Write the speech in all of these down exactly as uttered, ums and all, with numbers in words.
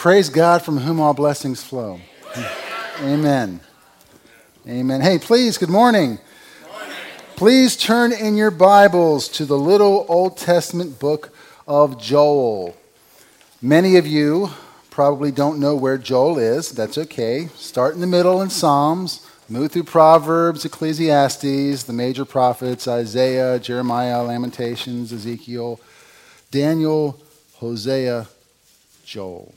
Praise God from whom all blessings flow. Amen. Amen. Hey, please, good morning. Good morning. Please turn in your Bibles to the little Old Testament book of Joel. Many of you probably don't know where Joel is. That's okay. Start in the middle in Psalms, move through Proverbs, Ecclesiastes, the major prophets, Isaiah, Jeremiah, Lamentations, Ezekiel, Daniel, Hosea, Joel.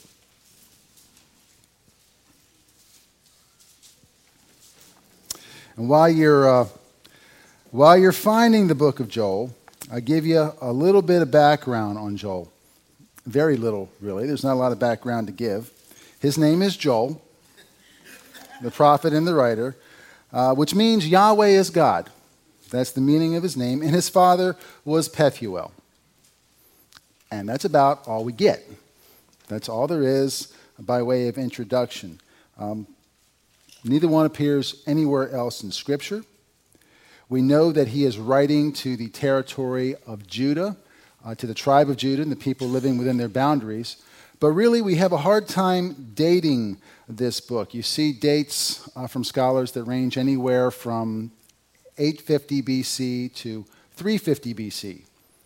And while you're uh, while you're finding the book of Joel, I'll give you a little bit of background on Joel. Very little, really. There's not a lot of background to give. His name is Joel, the prophet and the writer, uh, which means Yahweh is God. That's the meaning of his name. And his father was Pethuel. And that's about all we get. That's all there is by way of introduction. Um, Neither one appears anywhere else in Scripture. We know that he is writing to the territory of Judah, uh, to the tribe of Judah and the people living within their boundaries. But really, we have a hard time dating this book. You see dates uh, from scholars that range anywhere from eight fifty B C to three fifty B C.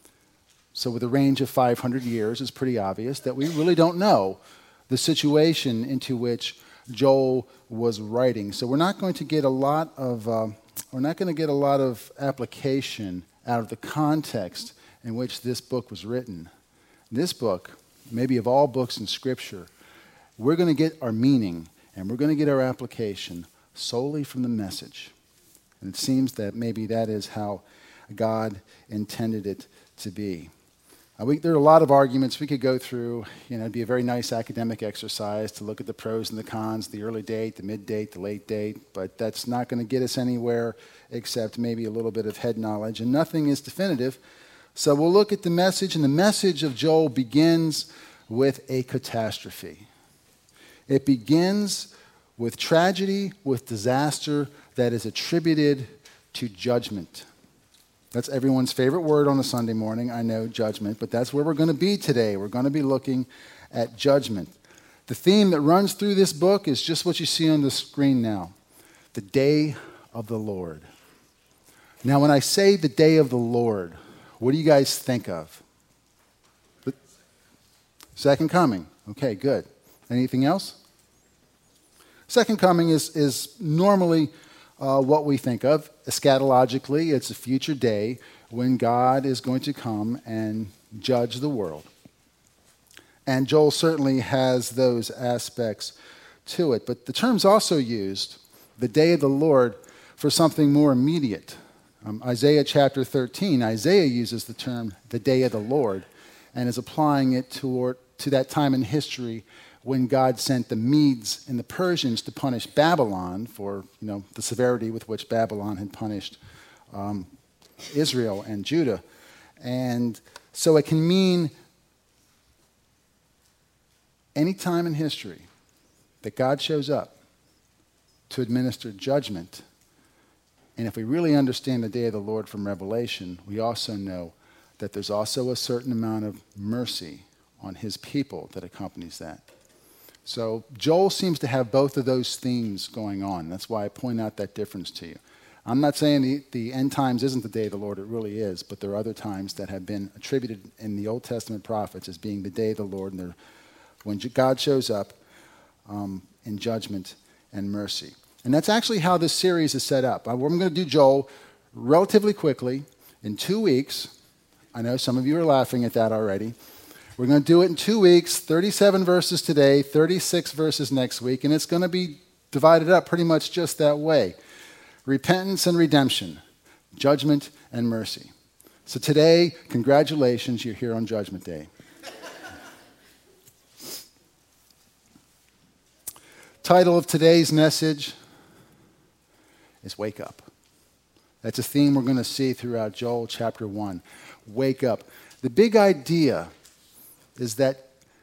So with a range of five hundred years, it's pretty obvious that we really don't know the situation into which Joel was writing. So we're not going to get a lot of uh, we're not going to get a lot of application out of the context in which this book was written. This book, maybe of all books in Scripture, we're going to get our meaning and we're going to get our application solely from the message. And it seems that maybe that is how God intended it to be. Uh, we, there are a lot of arguments we could go through. You know, it'd be a very nice academic exercise to look at the pros and the cons, the early date, the mid date, the late date, but that's not going to get us anywhere except maybe a little bit of head knowledge, and nothing is definitive. So we'll look at the message, and the message of Joel begins with a catastrophe. It begins with tragedy, with disaster that is attributed to judgment. That's everyone's favorite word on a Sunday morning, I know, judgment, but that's where we're going to be today. We're going to be looking at judgment. The theme that runs through this book is just what you see on the screen now, the day of the Lord. Now, when I say the day of the Lord, what do you guys think of? The second coming. Okay, good. Anything else? Second coming is, is normally Uh, what we think of. Eschatologically, it's a future day when God is going to come and judge the world. And Joel certainly has those aspects to it. But the term's also used, the day of the Lord, for something more immediate. Um, Isaiah chapter thirteen, Isaiah uses the term the day of the Lord and is applying it toward, to that time in history when God sent the Medes and the Persians to punish Babylon for, you know, the severity with which Babylon had punished um, Israel and Judah. And so it can mean any time in history that God shows up to administer judgment. And if we really understand the day of the Lord from Revelation, we also know that there's also a certain amount of mercy on his people that accompanies that. So Joel seems to have both of those themes going on. That's why I point out that difference to you. I'm not saying the, the end times isn't the day of the Lord. It really is. But there are other times that have been attributed in the Old Testament prophets as being the day of the Lord, and when God shows up um, in judgment and mercy. And that's actually how this series is set up. I'm going to do Joel relatively quickly in two weeks. I know some of you are laughing at that already. We're going to do it in two weeks, thirty-seven verses today, thirty-six verses next week, and it's going to be divided up pretty much just that way. Repentance and redemption, judgment and mercy. So today, congratulations, you're here on Judgment Day. Title of today's message is Wake Up. That's a theme we're going to see throughout Joel chapter one. Wake up. The big idea is that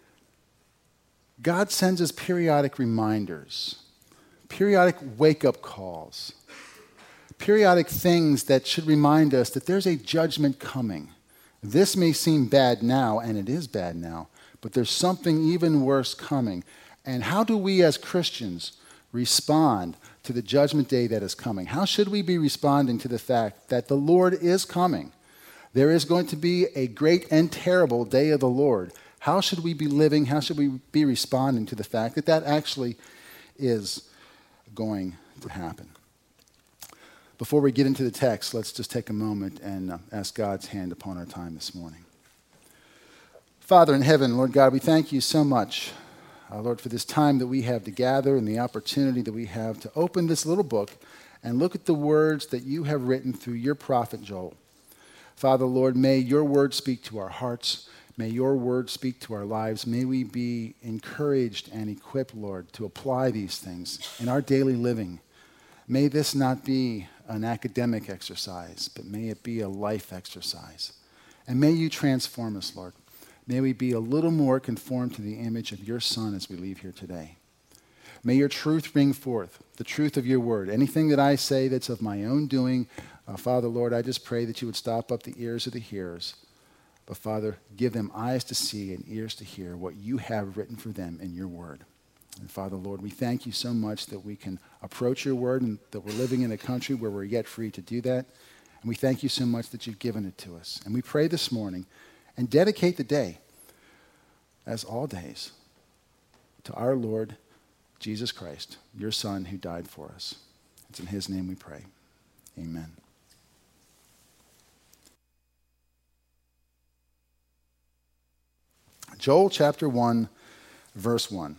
God sends us periodic reminders, periodic wake-up calls, periodic things that should remind us that there's a judgment coming. This may seem bad now, and it is bad now, but there's something even worse coming. And how do we as Christians respond to the judgment day that is coming? How should we be responding to the fact that the Lord is coming? There is going to be a great and terrible day of the Lord. How should we be living? How should we be responding to the fact that that actually is going to happen? Before we get into the text, let's just take a moment and uh, ask God's hand upon our time this morning. Father in heaven, Lord God, we thank you so much, uh, Lord, for this time that we have to gather and the opportunity that we have to open this little book and look at the words that you have written through your prophet Joel. Father, Lord, may your word speak to our hearts. May your word speak to our lives. May we be encouraged and equipped, Lord, to apply these things in our daily living. May this not be an academic exercise, but may it be a life exercise. And may you transform us, Lord. May we be a little more conformed to the image of your Son as we leave here today. May your truth bring forth, the truth of your word. Anything that I say that's of my own doing, uh, Father, Lord, I just pray that you would stop up the ears of the hearers. But Father, give them eyes to see and ears to hear what you have written for them in your word. And Father, Lord, we thank you so much that we can approach your word and that we're living in a country where we're yet free to do that. And we thank you so much that you've given it to us. And we pray this morning and dedicate the day, as all days, to our Lord Jesus Christ, your Son who died for us. It's in his name we pray. Amen. Joel chapter one, verse one.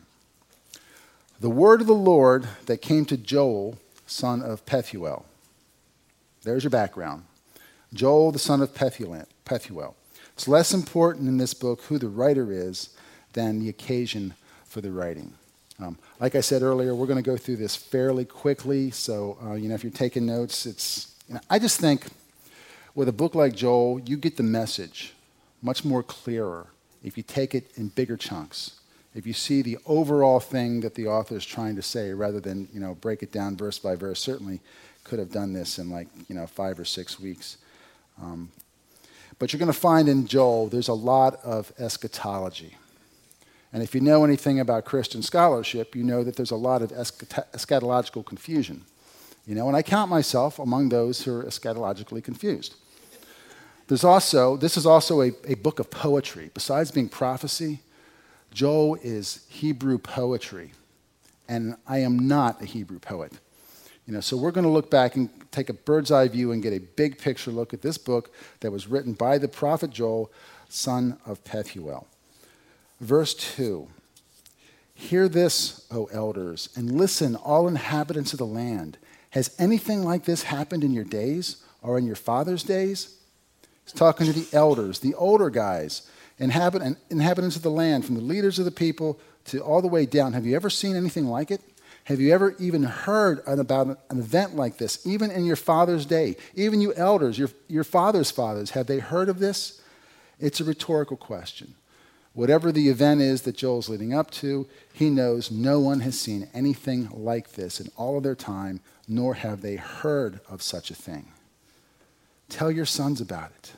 The word of the Lord that came to Joel, son of Pethuel. There's your background. Joel, the son of Pethuel. It's less important in this book who the writer is than the occasion for the writing. Um, like I said earlier, we're going to go through this fairly quickly. So, uh, you know, if you're taking notes, it's, you know, I just think with a book like Joel, you get the message much more clearer if you take it in bigger chunks. If you see the overall thing that the author is trying to say, rather than, you know, break it down verse by verse, certainly could have done this in like, you know, five or six weeks. Um, but you're going to find in Joel, there's a lot of eschatology. And if you know anything about Christian scholarship, you know that there's a lot of eschatological confusion. You know, and I count myself among those who are eschatologically confused. There's also, this is also a, a book of poetry. Besides being prophecy, Joel is Hebrew poetry, and I am not a Hebrew poet. You know, so we're going to look back and take a bird's eye view and get a big picture look at this book that was written by the prophet Joel, son of Pethuel. Verse two, hear this, O elders, and listen, all inhabitants of the land. Has anything like this happened in your days or in your father's days? He's talking to the elders, the older guys, inhabit- inhabitants of the land, from the leaders of the people to all the way down. Have you ever seen anything like it? Have you ever even heard about an event like this, even in your father's day? Even you elders, your, your father's fathers, have they heard of this? It's a rhetorical question. Whatever the event is that Joel's leading up to, he knows no one has seen anything like this in all of their time, nor have they heard of such a thing. Tell your sons about it.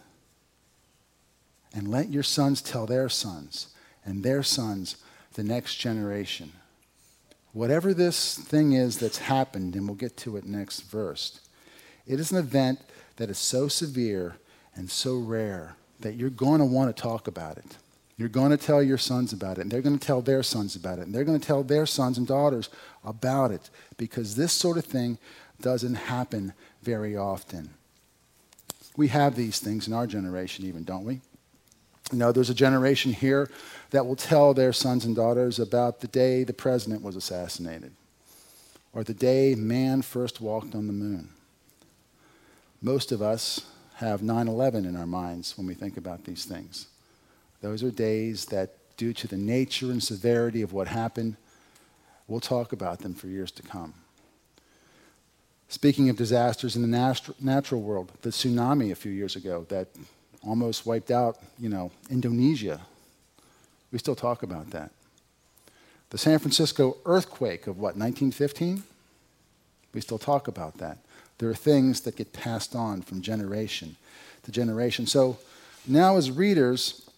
And let your sons tell their sons, and their sons the next generation. Whatever this thing is that's happened, and we'll get to it next verse, it is an event that is so severe and so rare that you're going to want to talk about it. You're going to tell your sons about it, and they're going to tell their sons about it, and they're going to tell their sons and daughters about it, because this sort of thing doesn't happen very often. We have these things in our generation even, don't we? You know, there's a generation here that will tell their sons and daughters about the day the president was assassinated, or the day man first walked on the moon. Most of us have nine eleven in our minds when we think about these things. Those are days that, due to the nature and severity of what happened, we'll talk about them for years to come. Speaking of disasters in the nat- natural world, the tsunami a few years ago that almost wiped out, you know, Indonesia, we still talk about that. The San Francisco earthquake of what, nineteen fifteen? We still talk about that. There are things that get passed on from generation to generation. So now as readers,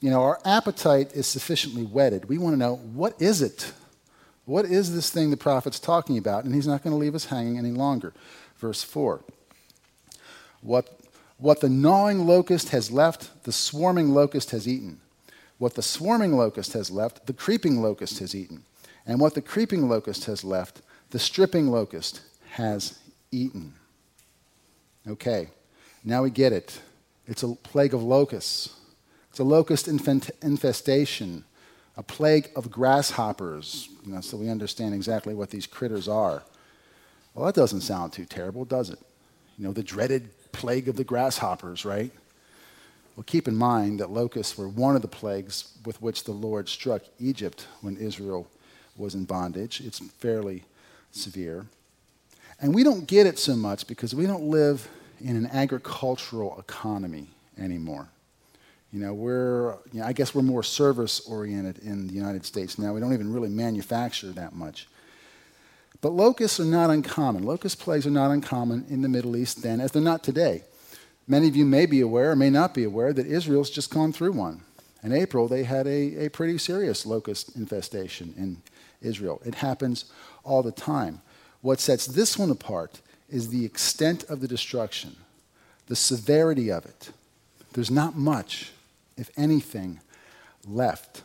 you know, our appetite is sufficiently whetted. We want to know, what is it? What is this thing the prophet's talking about? And he's not going to leave us hanging any longer. Verse four. What, what the gnawing locust has left, the swarming locust has eaten. What the swarming locust has left, the creeping locust has eaten. And what the creeping locust has left, the stripping locust has eaten. Okay, now we get it. It's a plague of locusts. It's a locust infestation, a plague of grasshoppers, you know, so we understand exactly what these critters are. Well, that doesn't sound too terrible, does it? You know, the dreaded plague of the grasshoppers, right? Well, keep in mind that locusts were one of the plagues with which the Lord struck Egypt when Israel was in bondage. It's fairly severe. And we don't get it so much because we don't live in an agricultural economy anymore. You know, we're, you know, I guess we're more service-oriented in the United States now. We don't even really manufacture that much. But locusts are not uncommon. Locust plagues are not uncommon in the Middle East then, as they're not today. Many of you may be aware or may not be aware that Israel's just gone through one. In April, they had a, a pretty serious locust infestation in Israel. It happens all the time. What sets this one apart is the extent of the destruction, the severity of it. There's not much, if anything, left.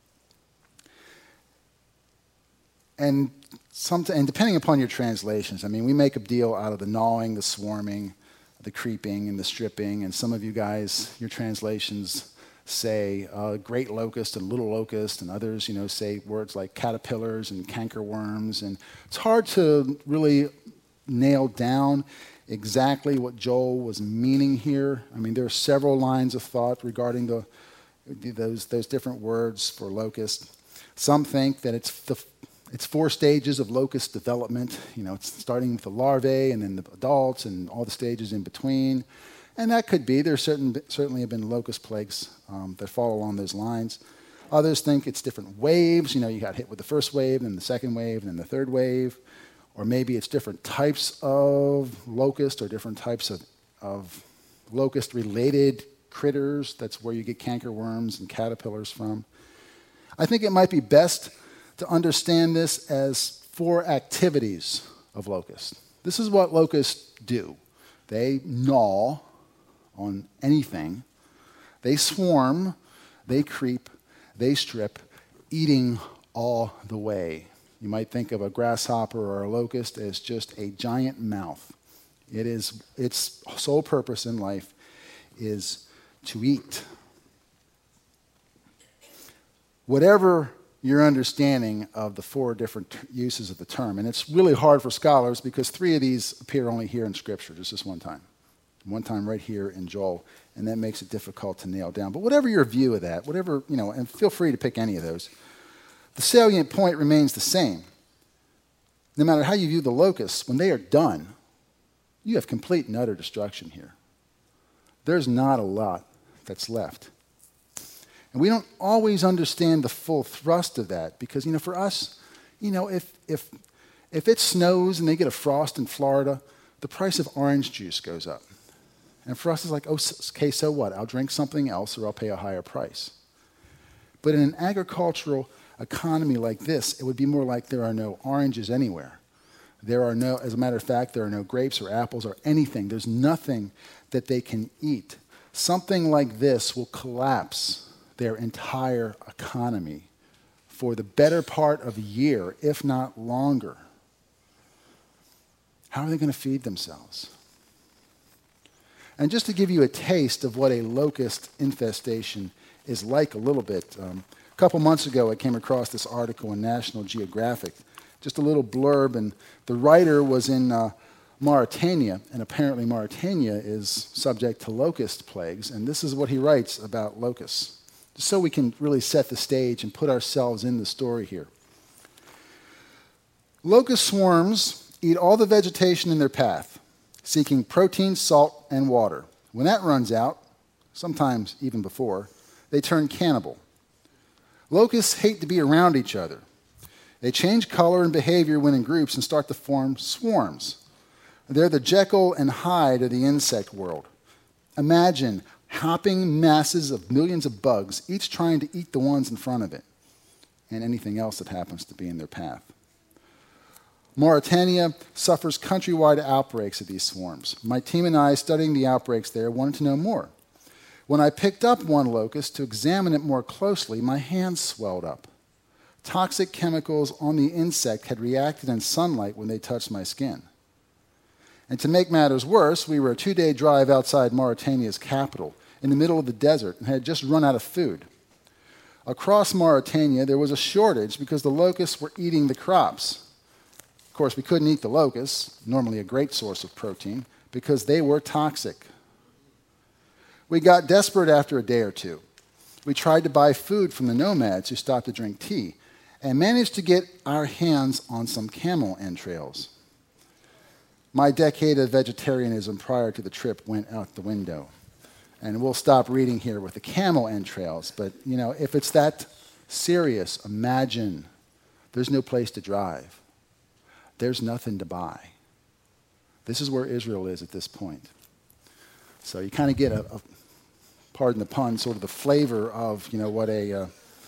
And, some, and depending upon your translations, I mean, we make a deal out of the gnawing, the swarming, the creeping, and the stripping. And some of you guys, your translations say uh, great locust and little locust, and others, you know, say words like caterpillars and cankerworms. And it's hard to really nail down exactly what Joel was meaning here. I mean, there are several lines of thought regarding the, those, those different words for locust. Some think that it's the, it's four stages of locust development. You know, it's starting with the larvae and then the adults and all the stages in between. And that could be. There certain, certainly have been locust plagues um, that fall along those lines. Others think it's different waves. You know, you got hit with the first wave, then the second wave, and then the third wave. Or maybe it's different types of locust or different types of, of locust-related critters. That's where you get cankerworms and caterpillars from. I think it might be best to understand this as four activities of locusts. This is what locusts do. They gnaw on anything. They swarm, they creep, they strip, eating all the way. You might think of a grasshopper or a locust as just a giant mouth. It is, its sole purpose in life is to eat. Whatever your understanding of the four different t- uses of the term, and it's really hard for scholars because three of these appear only here in Scripture, just this one time. One time right here in Joel, and that makes it difficult to nail down. But whatever your view of that, whatever, you know, and feel free to pick any of those, the salient point remains the same. No matter how you view the locusts, when they are done, you have complete and utter destruction here. There's not a lot that's left. And we don't always understand the full thrust of that because, you know, for us, you know, if if if it snows and they get a frost in Florida, the price of orange juice goes up. And for us, it's like, oh, okay, so what? I'll drink something else or I'll pay a higher price. But in an agricultural economy like this, it would be more like there are no oranges anywhere. There are no, as a matter of fact, there are no grapes or apples or anything. There's nothing that they can eat. Something like this will collapse their entire economy for the better part of a year, if not longer. How are they going to feed themselves? And just to give you a taste of what a locust infestation is like a little bit, um, a couple months ago I came across this article in National Geographic, just a little blurb, and the writer was in uh, Mauritania, and apparently Mauritania is subject to locust plagues, and this is what he writes about locusts, just so we can really set the stage and put ourselves in the story here. Locust swarms eat all the vegetation in their path, seeking protein, salt, and water. When that runs out, sometimes even before, they turn cannibal. Locusts hate to be around each other. They change color and behavior when in groups and start to form swarms. They're the Jekyll and Hyde of the insect world. Imagine hopping masses of millions of bugs, each trying to eat the ones in front of it and anything else that happens to be in their path. Mauritania suffers countrywide outbreaks of these swarms. My team and I, studying the outbreaks there, wanted to know more. When I picked up one locust to examine it more closely, my hands swelled up. Toxic chemicals on the insect had reacted in sunlight when they touched my skin. And to make matters worse, we were a two-day drive outside Mauritania's capital, in the middle of the desert, and had just run out of food. Across Mauritania, there was a shortage because the locusts were eating the crops. Of course, we couldn't eat the locusts, normally a great source of protein, because they were toxic. We got desperate after a day or two. We tried to buy food from the nomads who stopped to drink tea, and managed to get our hands on some camel entrails. My decade of vegetarianism prior to the trip went out the window. And we'll stop reading here with the camel entrails, but you know, if it's that serious, imagine there's no place to drive. There's nothing to buy. This is where Israel is at this point. So you kind of get a, a, pardon the pun, sort of the flavor of, you know, what a uh,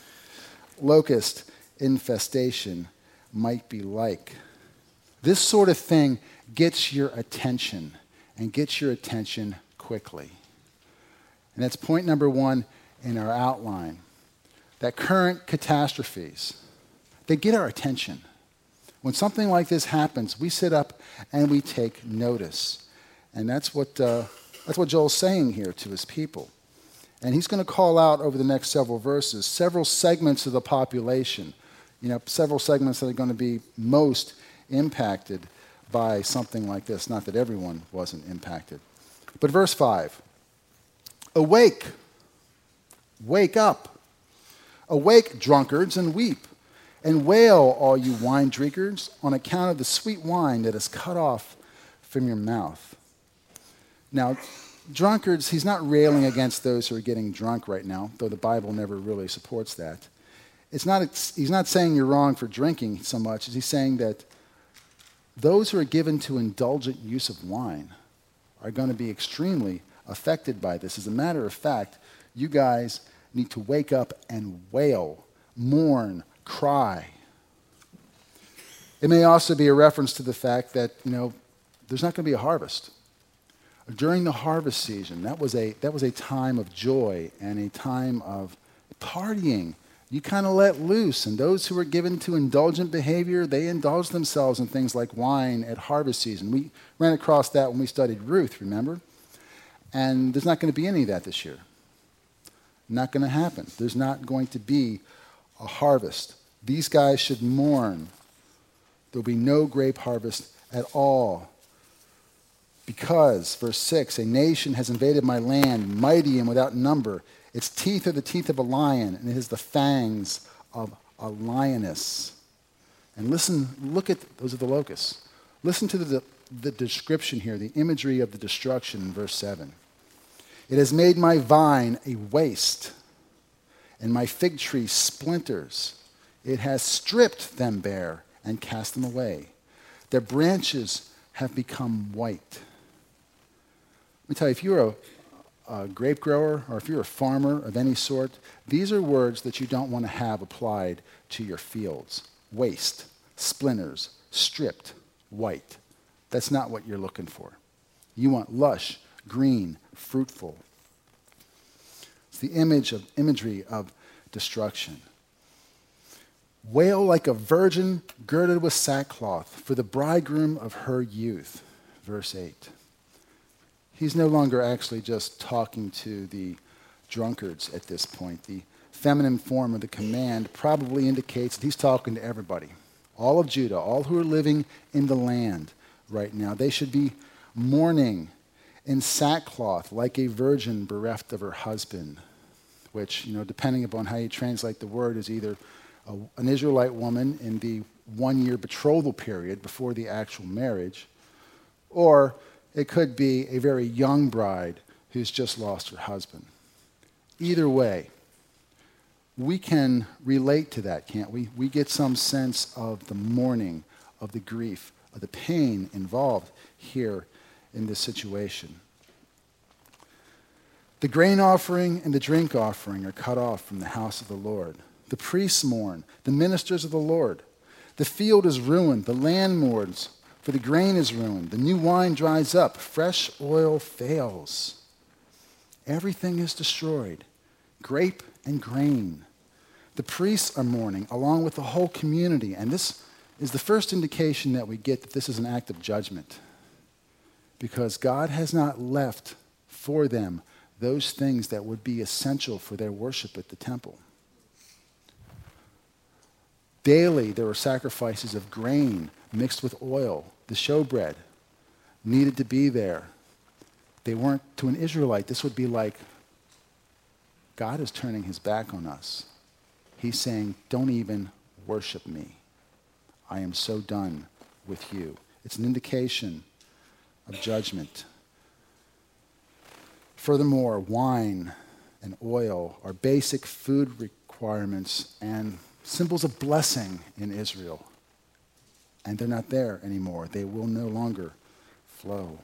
locust infestation might be like. This sort of thing gets your attention, and gets your attention quickly. And that's point number one in our outline. That current catastrophes, they get our attention. When something like this happens, we sit up and we take notice. And that's what, uh, that's what Joel's saying here to his people. And he's going to call out over the next several verses several segments of the population, you know, several segments that are going to be most impacted by something like this. Not that everyone wasn't impacted. But verse five. Awake, wake up. Awake, drunkards, and weep, and wail, all you wine drinkers, on account of the sweet wine that is cut off from your mouth. Now, drunkards, he's not railing against those who are getting drunk right now, though the Bible never really supports that. It's not, it's, he's not saying you're wrong for drinking so much as he's saying that those who are given to indulgent use of wine are going to be extremely affected by this. As a matter of fact, you guys need to wake up and wail, mourn, cry. It may also be a reference to the fact that, you know, there's not going to be a harvest. During the harvest season, that was a that was a time of joy and a time of partying. You kind of let loose, and those who are given to indulgent behavior, they indulge themselves in things like wine at harvest season. We ran across that when we studied Ruth, remember? And there's not going to be any of that this year. Not going to happen. There's not going to be a harvest. These guys should mourn. There'll be no grape harvest at all. Because, verse six, a nation has invaded my land, mighty and without number. Its teeth are the teeth of a lion, and it has the fangs of a lioness. And listen, look at, those are the locusts. Listen to the, the description here, the imagery of the destruction in verse seven. It has made my vine a waste, and my fig tree splinters. It has stripped them bare and cast them away. Their branches have become white. Let me tell you, if you're a, a grape grower or if you're a farmer of any sort, these are words that you don't want to have applied to your fields. Waste, splinters, stripped, white. That's not what you're looking for. You want lush, green, fruitful. It's the image of imagery of destruction. Wail like a virgin girded with sackcloth for the bridegroom of her youth. Verse eight. He's no longer actually just talking to the drunkards at this point. The feminine form of the command probably indicates that he's talking to everybody. All of Judah, all who are living in the land right now. They should be mourning in sackcloth like a virgin bereft of her husband, which, you know, depending upon how you translate the word, is either a, an Israelite woman in the one-year betrothal period before the actual marriage, or it could be a very young bride who's just lost her husband. Either way, we can relate to that, can't we? We get some sense of the mourning, of the grief, of the pain involved here in this situation. The The grain offering and the drink offering are cut off from the house of the Lord. The priests mourn, the ministers of the Lord. The field is ruined, the land mourns, for the grain is ruined. The new wine dries up, fresh oil fails. Everything is destroyed, grape and grain. The priests are mourning, along with the whole community. And this is the first indication that we get that this is an act of judgment, because God has not left for them those things that would be essential for their worship at the temple. Daily, there were sacrifices of grain mixed with oil. The showbread needed to be there. They weren't, to an Israelite, this would be like, God is turning his back on us. He's saying, don't even worship me. I am so done with you. It's an indication of judgment. Furthermore, wine and oil are basic food requirements and symbols of blessing in Israel. And they're not there anymore. They will no longer flow.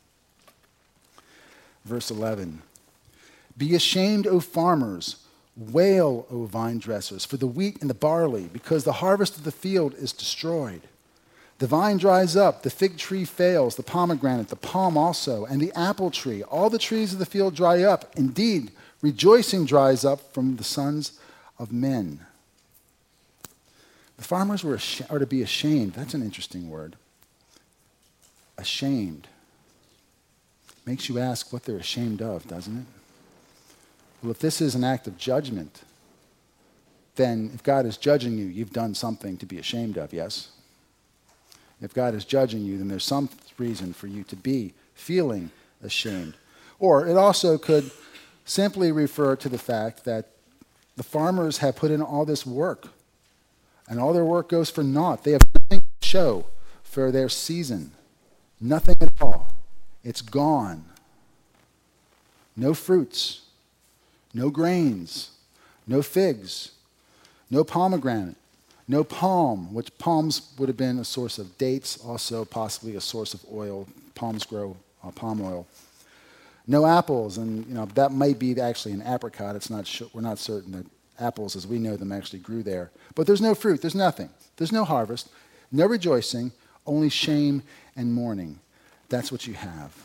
Verse eleven. Be ashamed, O farmers. Wail, O vine dressers, for the wheat and the barley, because the harvest of the field is destroyed. The vine dries up, the fig tree fails, the pomegranate, the palm also, and the apple tree. All the trees of the field dry up. Indeed, rejoicing dries up from the sons of men. The farmers were ashamed, are to be ashamed. That's an interesting word. Ashamed. Makes you ask what they're ashamed of, doesn't it? Well, if this is an act of judgment, then if God is judging you, you've done something to be ashamed of, yes? If God is judging you, then there's some reason for you to be feeling ashamed. Or it also could simply refer to the fact that the farmers have put in all this work, and all their work goes for naught. They have nothing to show for their season. Nothing at all. It's gone. No fruits. No grains, no figs, no pomegranate, no palm, which palms would have been a source of dates, also possibly a source of oil. Palms grow uh, palm oil. No apples, and you know that might be actually an apricot. It's not. We're not certain that apples, as we know them, actually grew there. But there's no fruit. There's nothing. There's no harvest. No rejoicing. Only shame and mourning. That's what you have.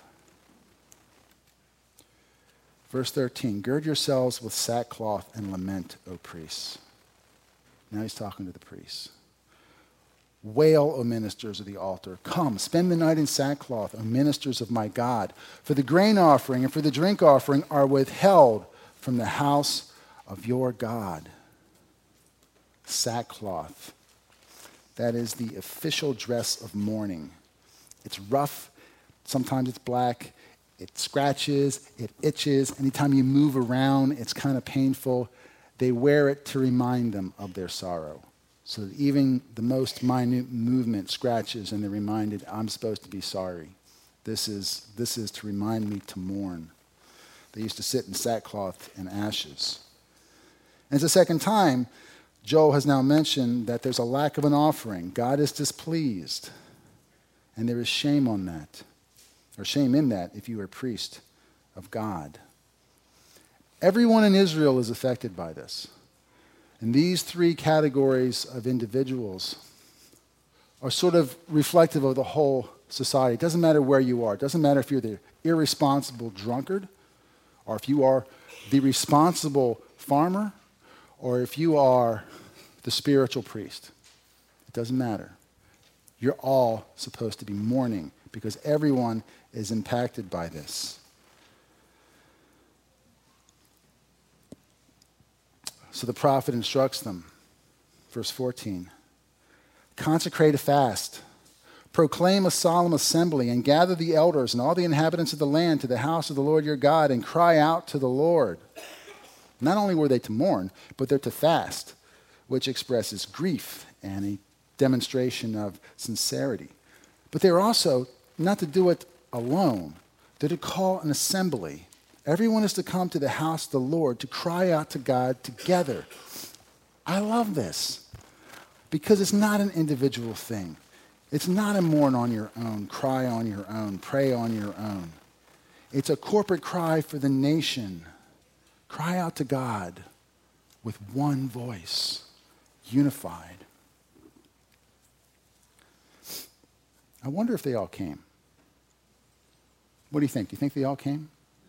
Verse thirteen, gird yourselves with sackcloth and lament, O priests. Now he's talking to the priests. Wail, O ministers of the altar. Come, spend the night in sackcloth, O ministers of my God. For the grain offering and for the drink offering are withheld from the house of your God. Sackcloth. That is the official dress of mourning. It's rough. Sometimes it's black. It scratches, it itches. Anytime you move around, it's kind of painful. They wear it to remind them of their sorrow. So that even the most minute movement scratches and they're reminded, I'm supposed to be sorry. This is, this is to remind me to mourn. They used to sit in sackcloth and ashes. And it's the second time Joel has now mentioned that there's a lack of an offering. God is displeased. And there is shame on that. Or shame in that if you are a priest of God. Everyone in Israel is affected by this. And these three categories of individuals are sort of reflective of the whole society. It doesn't matter where you are. It doesn't matter if you're the irresponsible drunkard, or if you are the responsible farmer, or if you are the spiritual priest. It doesn't matter. You're all supposed to be mourning because everyone is impacted by this. So the prophet instructs them, verse fourteen, consecrate a fast, proclaim a solemn assembly, and gather the elders and all the inhabitants of the land to the house of the Lord your God, and cry out to the Lord. Not only were they to mourn, but they're to fast, which expresses grief and a demonstration of sincerity. But they're also not to do it alone. They're to call an assembly. Everyone is to come to the house of the Lord to cry out to God together. I love this because it's not an individual thing. It's not a mourn on your own, cry on your own, pray on your own. It's a corporate cry for the nation. Cry out to God with one voice, unified. I wonder if they all came. What do you think? Do you think they all came?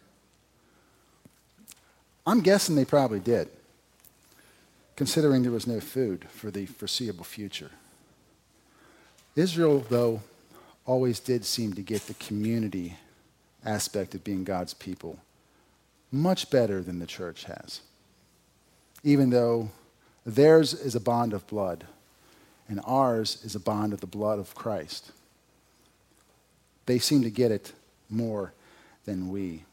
I'm guessing they probably did, considering there was no food for the foreseeable future. Israel, though, always did seem to get the community aspect of being God's people much better than the church has, even though theirs is a bond of blood and ours is a bond of the blood of Christ. They seem to get it more than we.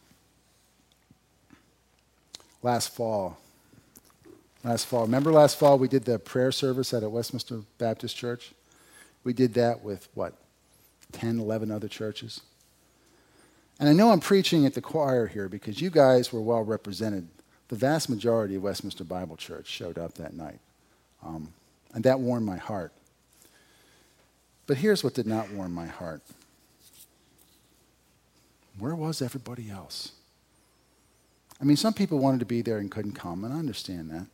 Last fall, last fall, remember last fall we did the prayer service at a Westminster Baptist Church? We did that with, what, ten, eleven other churches? And I know I'm preaching at the choir here because you guys were well represented. The vast majority of Westminster Bible Church showed up that night. Um, and that warmed my heart. But here's what did not warm my heart. Where was everybody else? I mean, some people wanted to be there and couldn't come, and I understand that.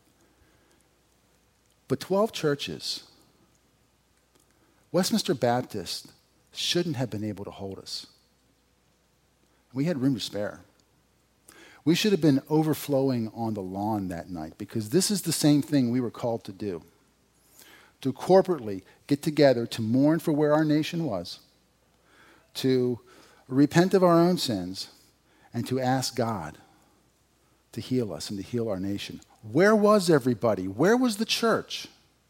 But twelve churches, Westminster Baptist shouldn't have been able to hold us. We had room to spare. We should have been overflowing on the lawn that night because this is the same thing we were called to do. To corporately get together to mourn for where our nation was, to repent of our own sins, and to ask God to heal us and to heal our nation. Where was everybody? Where was the church?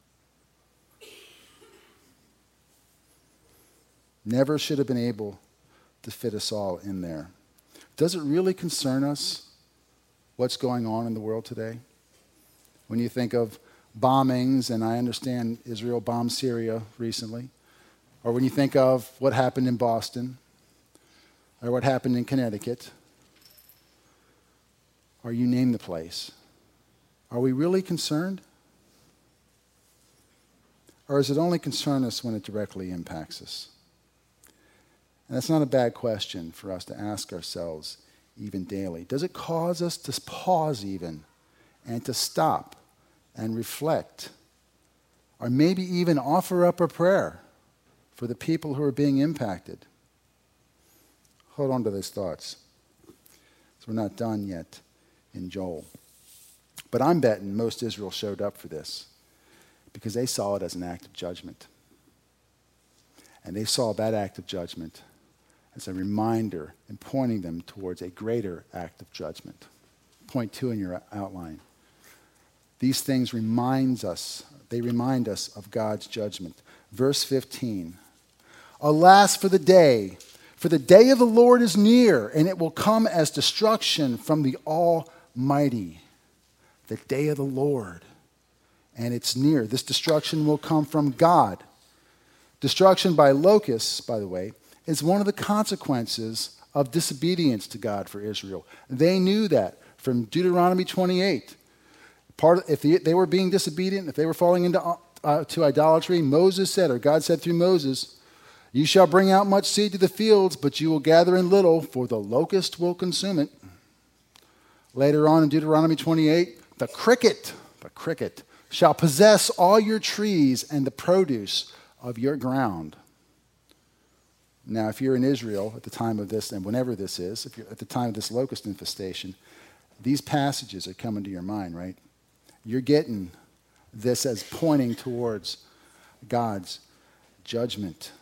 Never should have been able to fit us all in there. Does it really concern us what's going on in the world today? When you think of bombings, and I understand Israel bombed Syria recently, or when you think of what happened in Boston, or what happened in Connecticut, or you name the place, are we really concerned? Or does it only concern us when it directly impacts us? And that's not a bad question for us to ask ourselves even daily. Does it cause us to pause even and to stop and reflect, or maybe even offer up a prayer for the people who are being impacted? Hold on to those thoughts. So we're not done yet in Joel. But I'm betting most Israel showed up for this because they saw it as an act of judgment. And they saw that act of judgment as a reminder and pointing them towards a greater act of judgment. Point two in your outline. These things reminds us, they remind us of God's judgment. Verse fifteen. Alas for the day, for the day of the Lord is near, and it will come as destruction from the Almighty. The day of the Lord, and it's near. This destruction will come from God. Destruction by locusts, by the way, is one of the consequences of disobedience to God for Israel. They knew that from Deuteronomy twenty-eight. Part of, if they, they were being disobedient, if they were falling into uh, to idolatry, Moses said, or God said through Moses, "You shall bring out much seed to the fields, but you will gather in little, for the locust will consume it." Later on in Deuteronomy twenty-eight, the cricket, the cricket shall possess all your trees and the produce of your ground. Now, if you're in Israel at the time of this, and whenever this is, if you're at the time of this locust infestation, these passages are coming to your mind, right? You're getting this as pointing towards God's judgment.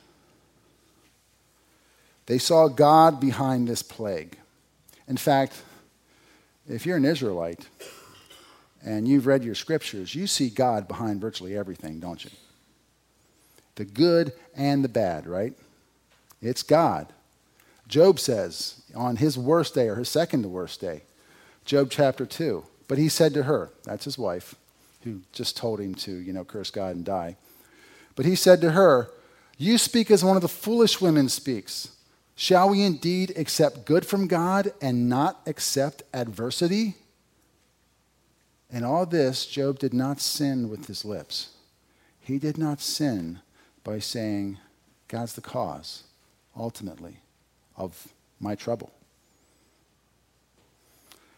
They saw God behind this plague. In fact, if you're an Israelite and you've read your scriptures, you see God behind virtually everything, don't you? The good and the bad, right? It's God. Job says on his worst day, or his second to worst day, Job chapter two, but he said to her, that's his wife, who just told him to, you know, curse God and die. But he said to her, "You speak as one of the foolish women speaks. Shall we indeed accept good from God and not accept adversity?" In all this, Job did not sin with his lips. He did not sin by saying, God's the cause, ultimately, of my trouble.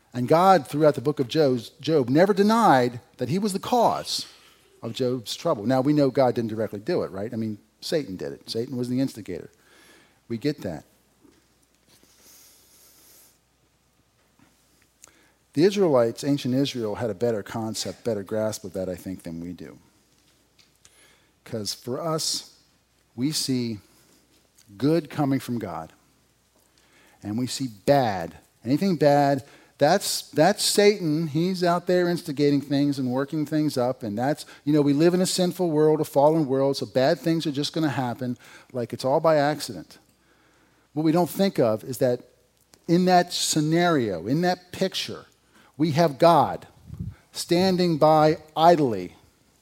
And God, throughout the book of Job, Job never denied that he was the cause of Job's trouble. Now, we know God didn't directly do it, right? I mean, Satan did it. Satan was the instigator. We get that. The Israelites, ancient Israel, had a better concept, better grasp of that, I think, than we do. Because for us, we see good coming from God. And we see bad. Anything bad, that's that's Satan. He's out there instigating things and working things up. And that's, you know, we live in a sinful world, a fallen world, so bad things are just going to happen like it's all by accident. What we don't think of is that in that scenario, in that picture, we have God standing by idly,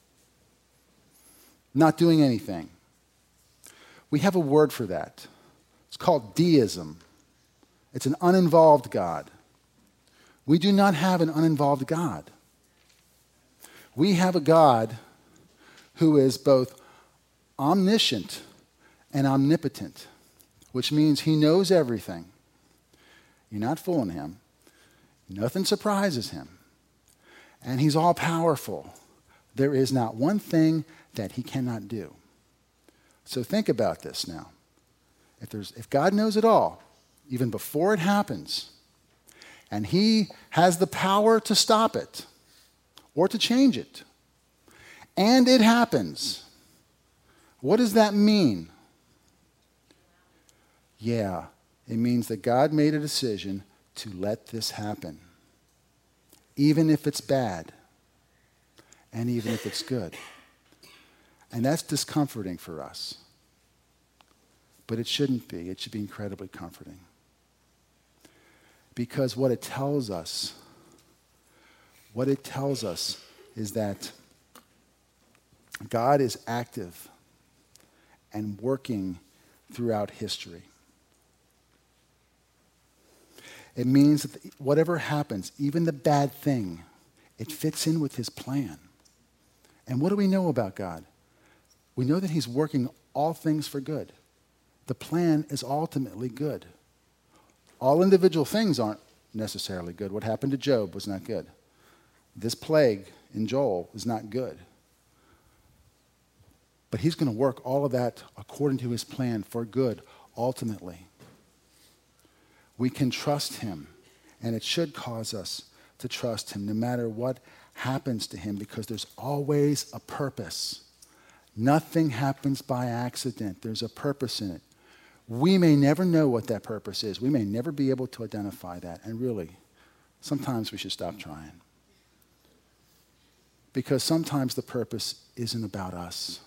not doing anything. We have a word for that. It's called deism. It's an uninvolved God. We do not have an uninvolved God. We have a God who is both omniscient and omnipotent, which means he knows everything. You're not fooling him. Nothing surprises him. And he's all powerful. There is not one thing that he cannot do. So think about this now. If there's, if God knows it all, even before it happens, and he has the power to stop it or to change it, and it happens, what does that mean? Yeah, it means that God made a decision to let this happen, even if it's bad, and even if it's good. And that's discomforting for us. But it shouldn't be. It should be incredibly comforting. Because what it tells us, what it tells us is that God is active and working throughout history. It means that whatever happens, even the bad thing, it fits in with his plan. And what do we know about God? We know that he's working all things for good. The plan is ultimately good. All individual things aren't necessarily good. What happened to Job was not good. This plague in Joel is not good. But he's going to work all of that according to his plan for good, ultimately. We can trust him, and it should cause us to trust him no matter what happens to him, because there's always a purpose. Nothing happens by accident. There's a purpose in it. We may never know what that purpose is. We may never be able to identify that. And really, sometimes we should stop trying. Because sometimes the purpose isn't about us.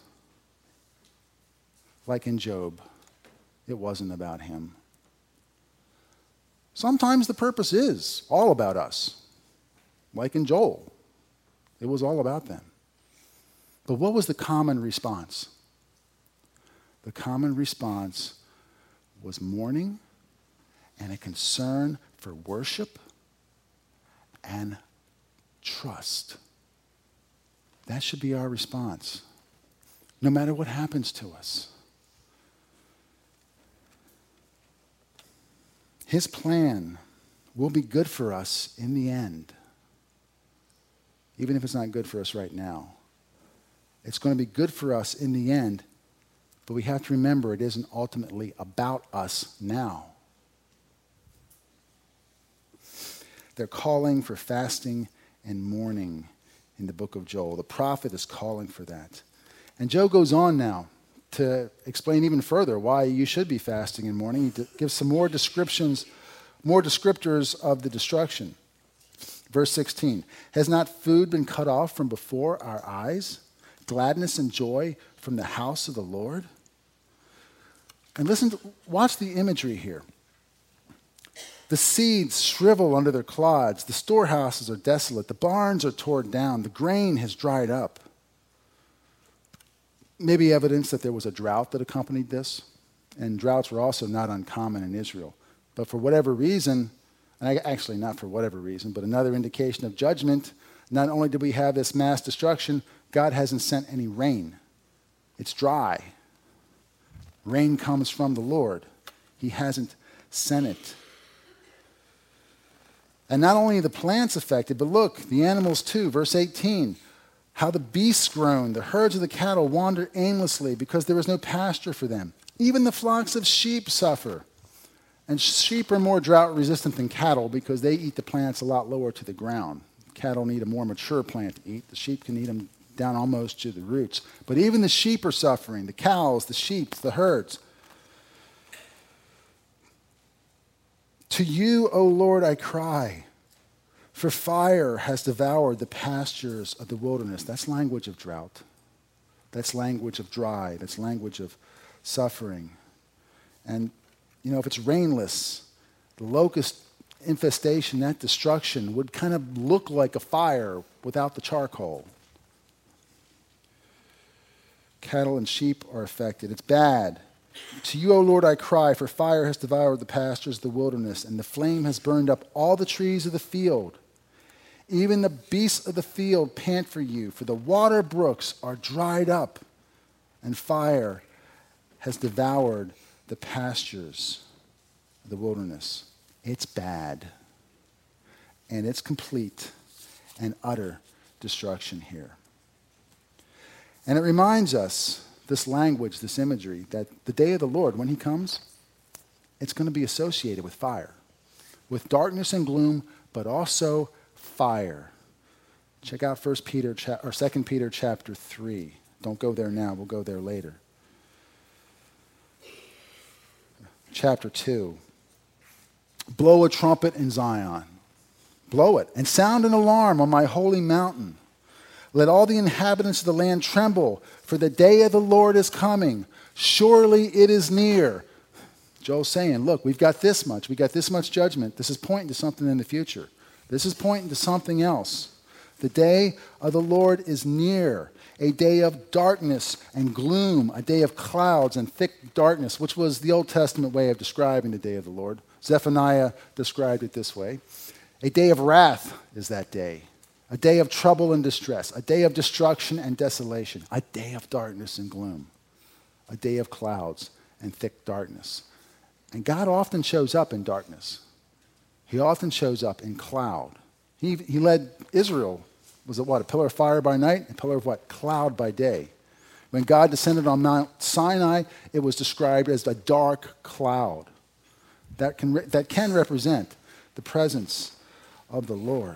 Like in Job, it wasn't about him. Sometimes the purpose is all about us. Like in Joel, it was all about them. But what was the common response? The common response was mourning and a concern for worship and trust. That should be our response, no matter what happens to us. His plan will be good for us in the end, even if it's not good for us right now. It's going to be good for us in the end, but we have to remember it isn't ultimately about us now. They're calling for fasting and mourning in the book of Joel. The prophet is calling for that. And Job goes on now to explain even further why you should be fasting and mourning. He gives some more descriptions, more descriptors of the destruction. Verse sixteen, has not food been cut off from before our eyes? Gladness and joy from the house of the Lord? And listen, to, watch the imagery here. The seeds shrivel under their clods. The storehouses are desolate. The barns are torn down. The grain has dried up. Maybe evidence that there was a drought that accompanied this. And droughts were also not uncommon in Israel. But for whatever reason, and actually not for whatever reason, but another indication of judgment, not only do we have this mass destruction, God hasn't sent any rain. It's dry. Rain comes from the Lord. He hasn't sent it. And not only the plants affected, but look, the animals too. Verse eighteen, how the beasts groan, the herds of the cattle wander aimlessly because there is no pasture for them. Even the flocks of sheep suffer. And sheep are more drought resistant than cattle because they eat the plants a lot lower to the ground. Cattle need a more mature plant to eat. The sheep can eat them down almost to the roots. But even the sheep are suffering, the cows, the sheep, the herds. To you, O Lord, I cry, for fire has devoured the pastures of the wilderness. That's language of drought. That's language of dry. That's language of suffering. And, you know, if it's rainless, the locust infestation, that destruction would kind of look like a fire without the charcoal. Cattle and sheep are affected. It's bad. To you, O Lord, I cry, for fire has devoured the pastures of the wilderness, and the flame has burned up all the trees of the field. Even the beasts of the field pant for you, for the water brooks are dried up, and fire has devoured the pastures of the wilderness. It's bad, and it's complete and utter destruction here. And it reminds us, this language, this imagery, that the day of the Lord, when he comes, it's going to be associated with fire, with darkness and gloom, but also fire. Check out First Peter cha- or Second Peter chapter three. Don't go there now, we'll go there later. Chapter two. Blow a trumpet in Zion. Blow it, and sound an alarm on my holy mountain. Let all the inhabitants of the land tremble, for the day of the Lord is coming. Surely it is near. Joel's saying, look, we've got this much. We've got this much judgment. This is pointing to something in the future. This is pointing to something else. The day of the Lord is near, a day of darkness and gloom, a day of clouds and thick darkness, which was the Old Testament way of describing the day of the Lord. Zephaniah described it this way. A day of wrath is that day. A day of trouble and distress, a day of destruction and desolation, a day of darkness and gloom, a day of clouds and thick darkness. And God often shows up in darkness. He often shows up in cloud. He, he led Israel, was it what, a pillar of fire by night, a pillar of what, cloud by day. When God descended on Mount Sinai, it was described as a dark cloud. That can, re- that can represent the presence of the Lord.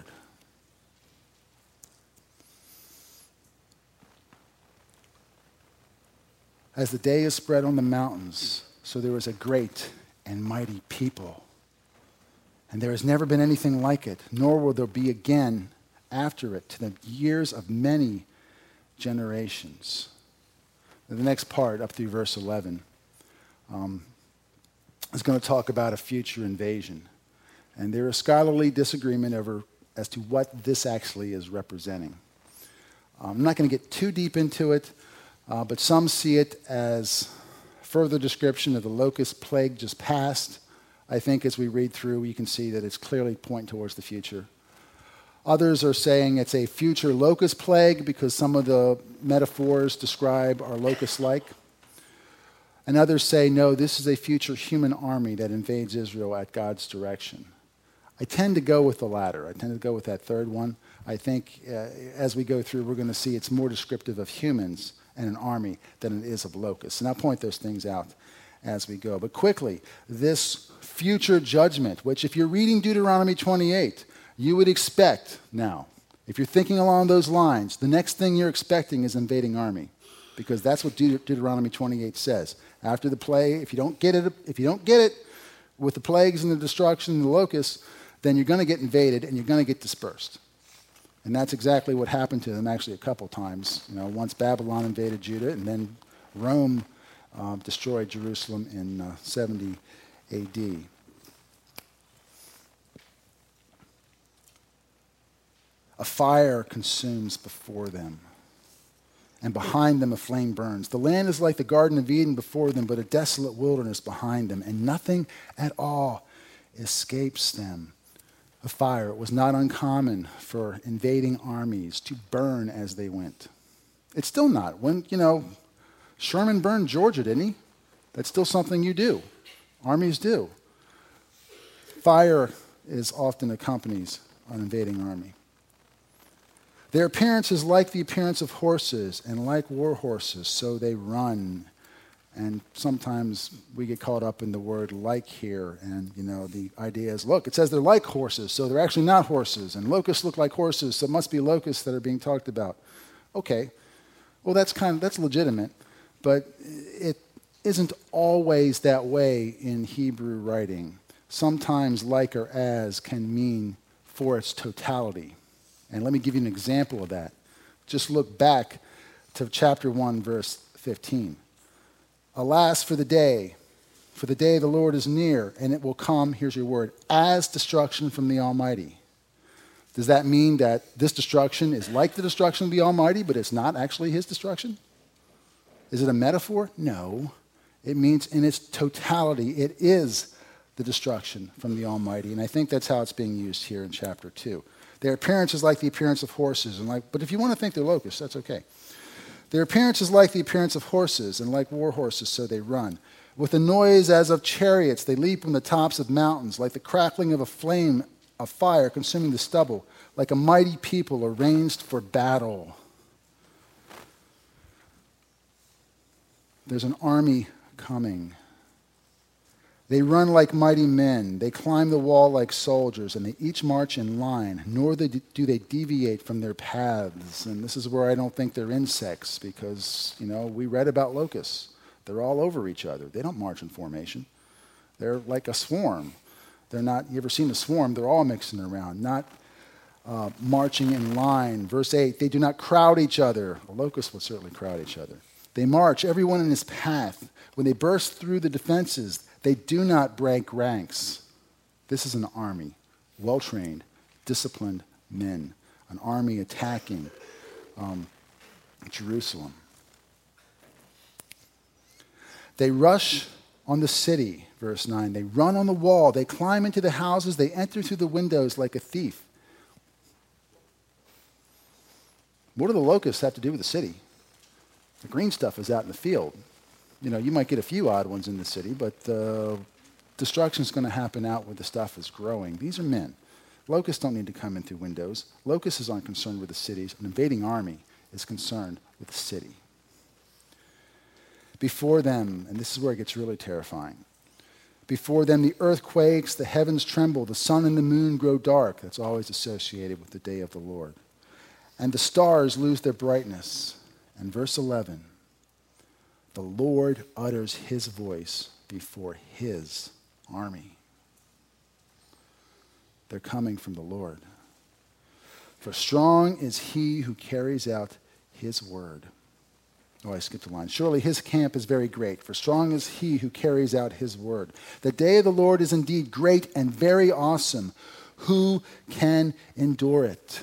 As the day is spread on the mountains, so there is a great and mighty people. And there has never been anything like it, nor will there be again after it to the years of many generations. The next part, up through verse eleven, um, is going to talk about a future invasion. And there is scholarly disagreement over as to what this actually is representing. Um, I'm not going to get too deep into it. Uh, but some see it as further description of the locust plague just passed. I think as we read through, you can see that it's clearly pointing towards the future. Others are saying it's a future locust plague because some of the metaphors describe are locust-like. And others say, no, this is a future human army that invades Israel at God's direction. I tend to go with the latter. I tend to go with that third one. I think uh, as we go through, we're going to see it's more descriptive of humans and an army than it is of locusts. And I'll point those things out as we go. But quickly, this future judgment, which if you're reading Deuteronomy twenty-eight, you would expect now, if you're thinking along those lines, the next thing you're expecting is invading army, because that's what Deut- Deuteronomy twenty-eight says. After the plague, if you don't get it, if you don't get it with the plagues and the destruction and the locusts, then you're going to get invaded and you're going to get dispersed. And that's exactly what happened to them actually a couple times. You know, once Babylon invaded Judah, and then Rome uh, destroyed Jerusalem in uh, seventy A D. A fire consumes before them, and behind them a flame burns. The land is like the Garden of Eden before them, but a desolate wilderness behind them, and nothing at all escapes them. A fire. It was not uncommon for invading armies to burn as they went. It's still not. When, you know, Sherman burned Georgia, didn't he? That's still something you do. Armies do. Fire is often accompanies an invading army. Their appearance is like the appearance of horses, and like war horses, so they run. And sometimes we get caught up in the word like here, and you know the idea is, look, it says they're like horses, so they're actually not horses, and locusts look like horses, so it must be locusts that are being talked about. Okay, well that's kind of that's legitimate, but it isn't always that way in Hebrew writing. Sometimes like or as can mean for its totality. And let me give you an example of that. Just look back to chapter one, verse fifteen. Alas for the day, for the day of the Lord is near, and it will come, here's your word, as destruction from the Almighty. Does that mean that this destruction is like the destruction of the Almighty, but it's not actually his destruction? Is it a metaphor? No. It means in its totality, it is the destruction from the Almighty. And I think that's how it's being used here in chapter two. Their appearance is like the appearance of horses, and like, but if you want to think they're locusts, that's okay. Their appearance is like the appearance of horses, and like war horses, so they run. With a noise as of chariots, they leap from the tops of mountains, like the crackling of a flame of fire consuming the stubble, like a mighty people arranged for battle. There's an army coming. They run like mighty men. They climb the wall like soldiers, and they each march in line, nor do they deviate from their paths. And this is where I don't think they're insects, because, you know, we read about locusts. They're all over each other. They don't march in formation. They're like a swarm. They're not, you ever seen a swarm? They're all mixing around, not uh, marching in line. Verse eight, they do not crowd each other. A locust would certainly crowd each other. They march, everyone in his path. When they burst through the defenses, they do not break ranks. This is an army, well-trained, disciplined men, an army attacking um, Jerusalem. They rush on the city, verse nine. They run on the wall. They climb into the houses. They enter through the windows like a thief. What do the locusts have to do with the city? The green stuff is out in the field. You know, you might get a few odd ones in the city, but uh, destruction is going to happen out where the stuff is growing. These are men. Locusts don't need to come in through windows. Locusts aren't concerned with the cities. An invading army is concerned with the city. Before them, and this is where it gets really terrifying, before them the earth quakes, the heavens tremble, the sun and the moon grow dark. That's always associated with the day of the Lord. And the stars lose their brightness. And verse eleven, the Lord utters his voice before his army. They're coming from the Lord. For strong is he who carries out his word. Oh, I skipped a line. Surely his camp is very great, for strong is he who carries out his word. The day of the Lord is indeed great and very awesome. Who can endure it?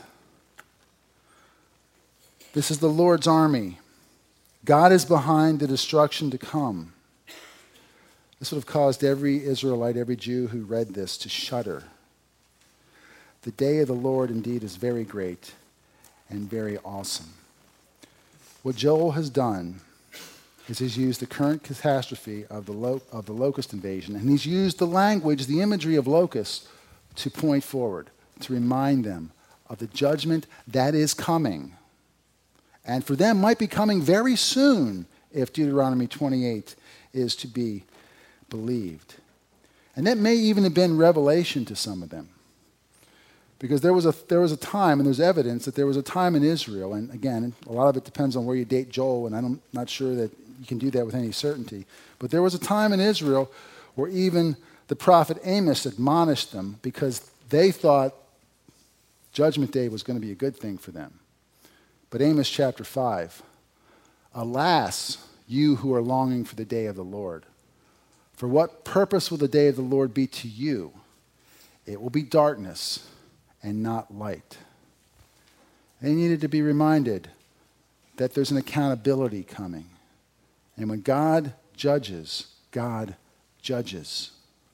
This is the Lord's army. God is behind the destruction to come. This would have caused every Israelite, every Jew who read this to shudder. The day of the Lord indeed is very great and very awesome. What Joel has done is he's used the current catastrophe of the, lo- of the locust invasion, and he's used the language, the imagery of locusts, to point forward, to remind them of the judgment that is coming. And for them might be coming very soon if Deuteronomy twenty-eight is to be believed. And that may even have been revelation to some of them. Because there was a there was a time, and there's evidence that there was a time in Israel, and again, a lot of it depends on where you date Joel, and I'm not sure that you can do that with any certainty. But there was a time in Israel where even the prophet Amos admonished them because they thought Judgment Day was going to be a good thing for them. But Amos chapter five, alas, you who are longing for the day of the Lord. For what purpose will the day of the Lord be to you? It will be darkness and not light. They needed to be reminded that there's an accountability coming. And when God judges, God judges.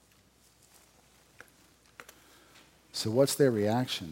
So what's their reaction?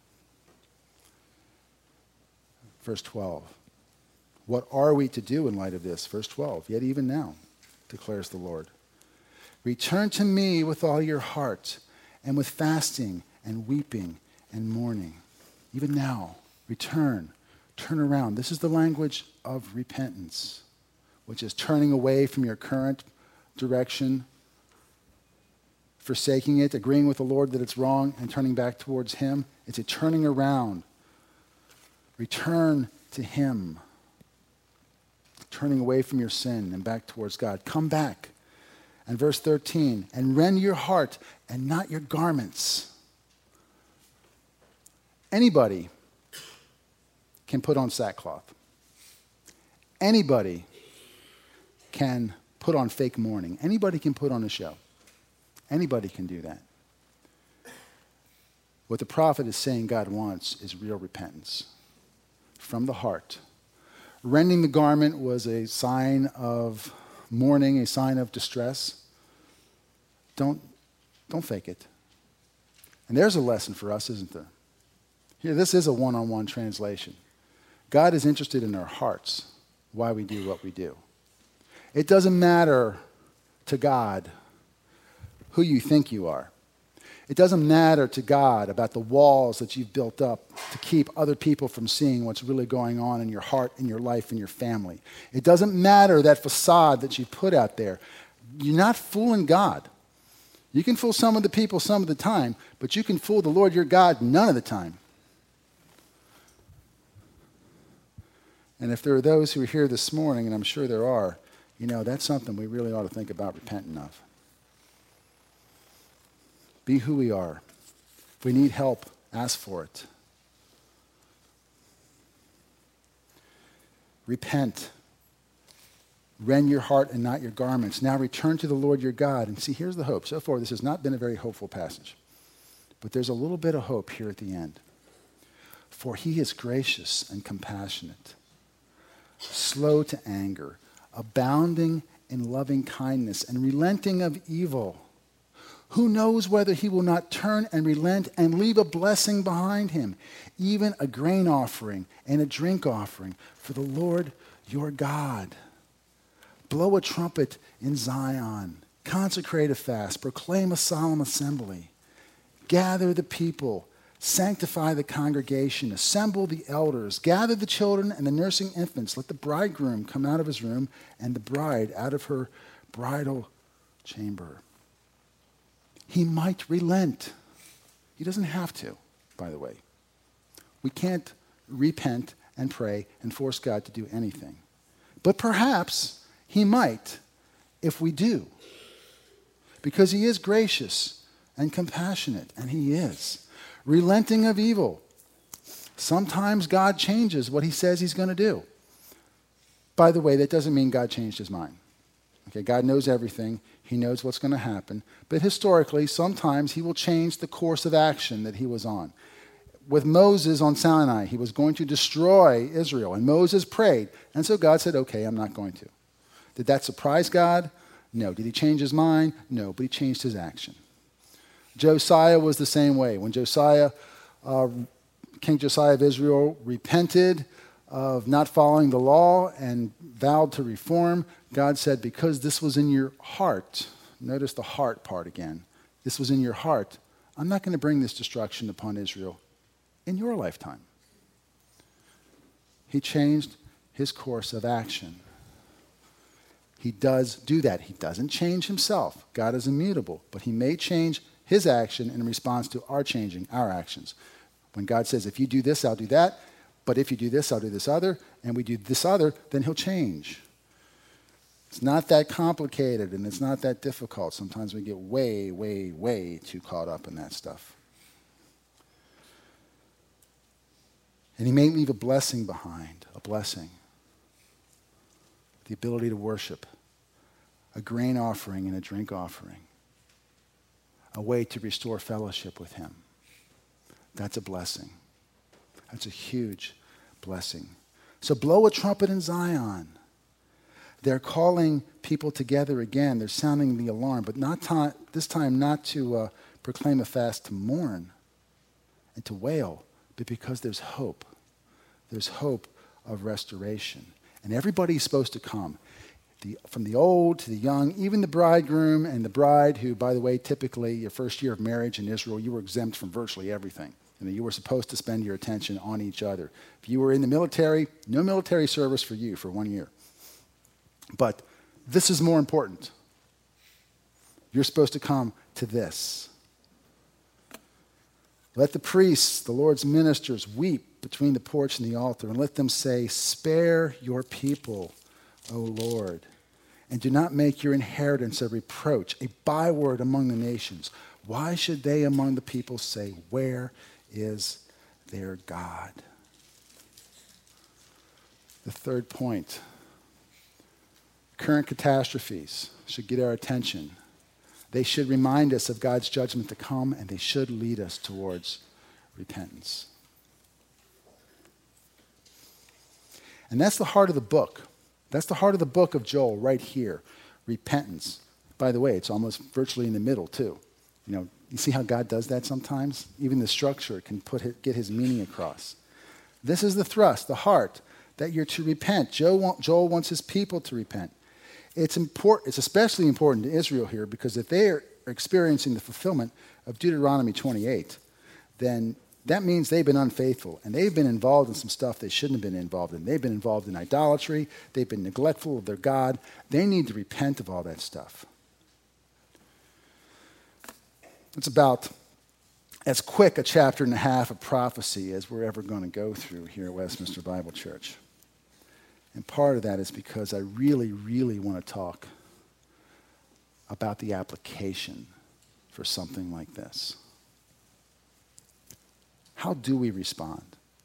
Verse twelve. What are we to do in light of this? Verse twelve. Yet even now, declares the Lord. Return to me with all your heart, and with fasting and weeping and mourning. Even now, return, turn around. This is the language of repentance, which is turning away from your current direction, forsaking it, agreeing with the Lord that it's wrong, and turning back towards him. It's a turning around. Return to him. Turning away from your sin and back towards God. Come back. And verse thirteen, and rend your heart and not your garments. Anybody can put on sackcloth. Anybody can put on fake mourning. Anybody can put on a show. Anybody can do that. What the prophet is saying God wants is real repentance from the heart. Rending the garment was a sign of mourning, a sign of distress. Don't, don't fake it. And there's a lesson for us, isn't there? Here, this is a one-on-one translation. God is interested in our hearts, why we do what we do. It doesn't matter to God who you think you are. It doesn't matter to God about the walls that you've built up to keep other people from seeing what's really going on in your heart, in your life, in your family. It doesn't matter that facade that you put out there. You're not fooling God. You can fool some of the people some of the time, but you can fool the Lord your God none of the time. And if there are those who are here this morning, and I'm sure there are, you know, that's something we really ought to think about repenting of. Be who we are. If we need help, ask for it. Repent. Rend your heart and not your garments. Now return to the Lord your God. And see, here's the hope. So far, this has not been a very hopeful passage. But there's a little bit of hope here at the end. For he is gracious and compassionate, slow to anger, abounding in loving kindness, and relenting of evil. Who knows whether he will not turn and relent and leave a blessing behind him, even a grain offering and a drink offering for the Lord your God. Blow a trumpet in Zion. Consecrate a fast. Proclaim a solemn assembly. Gather the people. Sanctify the congregation. Assemble the elders. Gather the children and the nursing infants. Let the bridegroom come out of his room and the bride out of her bridal chamber. He might relent. He doesn't have to, by the way. We can't repent and pray and force God to do anything. But perhaps he might if we do. Because he is gracious and compassionate, and he is. Relenting of evil. Sometimes God changes what he says he's going to do. By the way, that doesn't mean God changed his mind. Okay, God knows everything. He knows what's going to happen. But historically, sometimes he will change the course of action that he was on. With Moses on Sinai, he was going to destroy Israel, and Moses prayed. And so God said, okay, I'm not going to. Did that surprise God? No. Did he change his mind? No, but he changed his action. Josiah was the same way. When Josiah, uh, King Josiah of Israel, repented of not following the law and vowed to reform, God said, because this was in your heart, notice the heart part again, this was in your heart, I'm not going to bring this destruction upon Israel in your lifetime. He changed his course of action. He does do that. He doesn't change himself. God is immutable, but he may change his action in response to our changing our actions. When God says, if you do this, I'll do that, but if you do this, I'll do this other, and we do this other, then he'll change. It's not that complicated, and it's not that difficult. Sometimes we get way, way, way too caught up in that stuff. And he may leave a blessing behind, a blessing. The ability to worship, a grain offering and a drink offering, a way to restore fellowship with him. That's a blessing. That's a huge blessing. So blow a trumpet in Zion. They're calling people together again. They're sounding the alarm, but not ta- this time not to uh, proclaim a fast to mourn and to wail, but because there's hope. There's hope of restoration. And everybody's supposed to come. the, from the old to the young, even the bridegroom and the bride, who, by the way, typically your first year of marriage in Israel, you were exempt from virtually everything. You know, you were supposed to spend your attention on each other. If you were in the military, no military service for you for one year. But this is more important. You're supposed to come to this. Let the priests, the Lord's ministers, weep between the porch and the altar, and let them say, "Spare your people, O Lord, and do not make your inheritance a reproach, a byword among the nations. Why should they among the people say, 'Where is their God?'" The third point, current catastrophes should get our attention. They should remind us of God's judgment to come, and they should lead us towards repentance. And that's the heart of the book. That's the heart of the book of Joel right here, repentance. By the way, it's almost virtually in the middle too. You know, you see how God does that sometimes? Even the structure can put it, get his meaning across. This is the thrust, the heart, that you're to repent. Joel, Joel wants his people to repent. It's important. It's especially important to Israel here because if they are experiencing the fulfillment of Deuteronomy twenty-eight, then that means they've been unfaithful and they've been involved in some stuff they shouldn't have been involved in. They've been involved in idolatry. They've been neglectful of their God. They need to repent of all that stuff. It's about as quick a chapter and a half of prophecy as we're ever going to go through here at Westminster Bible Church. And part of that is because I really, really want to talk about the application for something like this. How do we respond?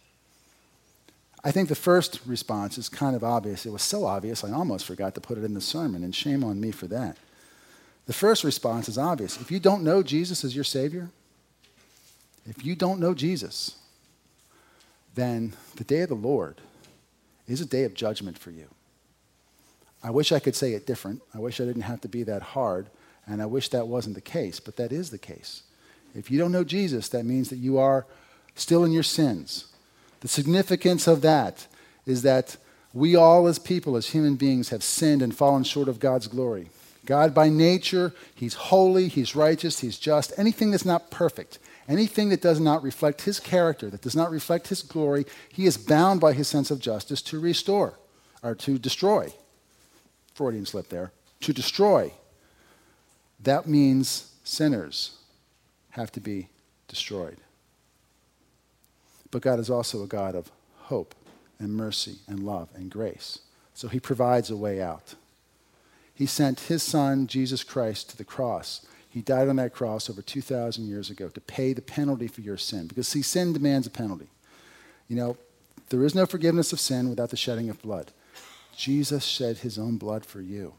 I think the first response is kind of obvious. It was so obvious I almost forgot to put it in the sermon, and shame on me for that. The first response is obvious. If you don't know Jesus as your Savior, if you don't know Jesus, then the day of the Lord is a day of judgment for you. I wish I could say it different. I wish I didn't have to be that hard, and I wish that wasn't the case, but that is the case. If you don't know Jesus, that means that you are still in your sins. The significance of that is that we all as people, as human beings, have sinned and fallen short of God's glory. God by nature, he's holy, he's righteous, he's just. Anything that's not perfect, anything that does not reflect his character, that does not reflect his glory, he is bound by his sense of justice to restore, or to destroy. Freudian slip there. To destroy. That means sinners have to be destroyed. But God is also a God of hope and mercy and love and grace. So he provides a way out. He sent his son, Jesus Christ, to the cross. He died on that cross over two thousand years ago to pay the penalty for your sin. Because, see, sin demands a penalty. You know, there is no forgiveness of sin without the shedding of blood. Jesus shed his own blood for you.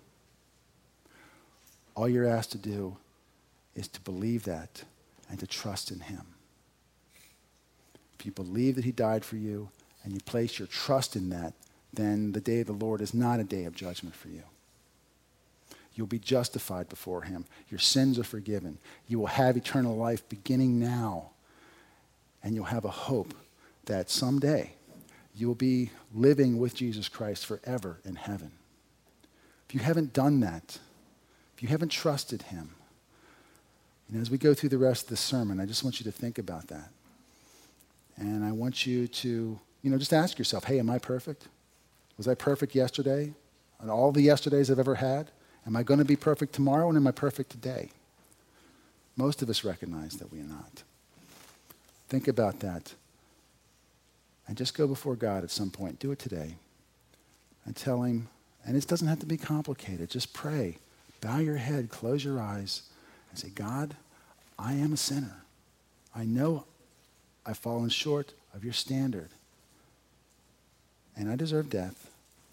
All you're asked to do is to believe that and to trust in him. If you believe that he died for you and you place your trust in that, then the day of the Lord is not a day of judgment for you. You'll be justified before him. Your sins are forgiven. You will have eternal life beginning now. And you'll have a hope that someday you will be living with Jesus Christ forever in heaven. If you haven't done that, if you haven't trusted him, and as we go through the rest of the sermon, I just want you to think about that. And I want you to, you know, just ask yourself, hey, am I perfect? Was I perfect yesterday? And all the yesterdays I've ever had? Am I going to be perfect tomorrow, and am I perfect today? Most of us recognize that we are not. Think about that. And just go before God at some point. Do it today. And tell him, and it doesn't have to be complicated. Just pray. Bow your head, close your eyes, and say, God, I am a sinner. I know I've fallen short of your standard. And I deserve death.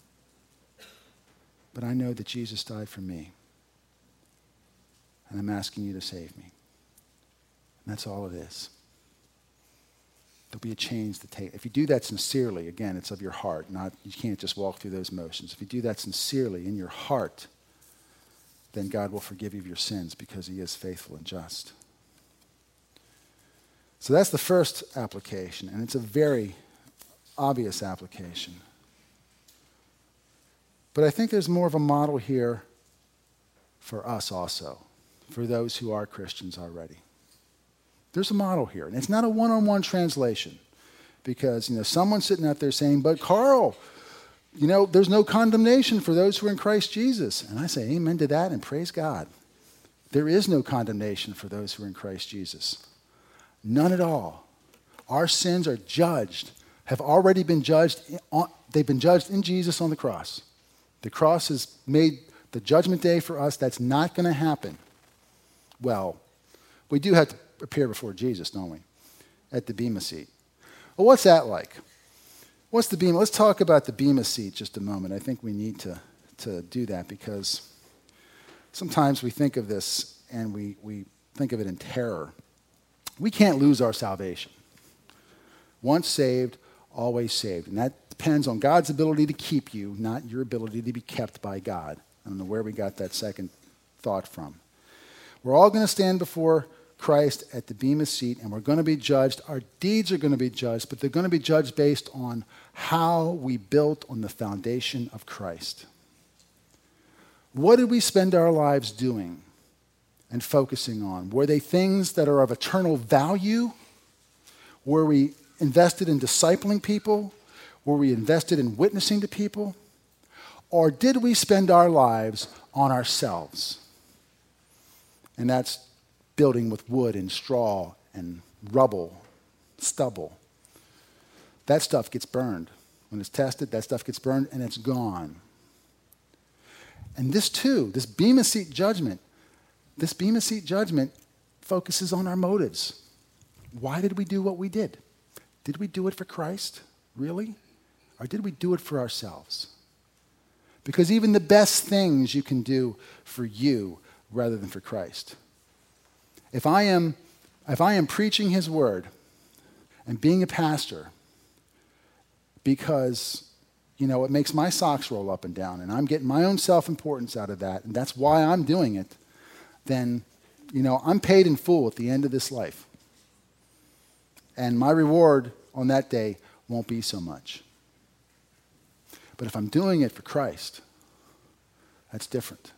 But I know that Jesus died for me. And I'm asking you to save me. And that's all it is. There'll be a change to take. If you do that sincerely, again, it's of your heart. Not you can't just walk through those motions. If you do that sincerely in your heart, then God will forgive you of your sins because he is faithful and just. So that's the first application, and it's a very obvious application. But I think there's more of a model here for us also, for those who are Christians already. There's a model here, and it's not a one-on-one translation, because, you know, someone's sitting out there saying, but Carl, you know, there's no condemnation for those who are in Christ Jesus. And I say amen to that and praise God. There is no condemnation for those who are in Christ Jesus. None at all. Our sins are judged, have already been judged. They've been judged in Jesus on the cross. The cross has made the judgment day for us. That's not going to happen. Well, we do have to appear before Jesus, don't we? At the Bema seat. Well, what's that like? What's the Bema? Let's talk about the Bema seat just a moment. I think we need to, to do that, because sometimes we think of this and we, we think of it in terror. We can't lose our salvation. Once saved, always saved. And that depends on God's ability to keep you, not your ability to be kept by God. I don't know where we got that second thought from. We're all going to stand before Christ at the Bema seat, and we're going to be judged. Our deeds are going to be judged, but they're going to be judged based on how we built on the foundation of Christ. What did we spend our lives doing and focusing on? Were they things that are of eternal value? Were we invested in discipling people? Were we invested in witnessing to people? Or did we spend our lives on ourselves? And that's building with wood and straw and rubble, stubble. That stuff gets burned. When it's tested, that stuff gets burned and it's gone. And this too, this Bema seat judgment, this Bema seat judgment focuses on our motives. Why did we do what we did? Did we do it for Christ, really? Or did we do it for ourselves? Because even the best things you can do for you rather than for Christ. If I am, if I am preaching his word and being a pastor because, you know, it makes my socks roll up and down and I'm getting my own self-importance out of that, and that's why I'm doing it, then, you know, I'm paid in full at the end of this life. And my reward on that day won't be so much. But if I'm doing it for Christ, that's different.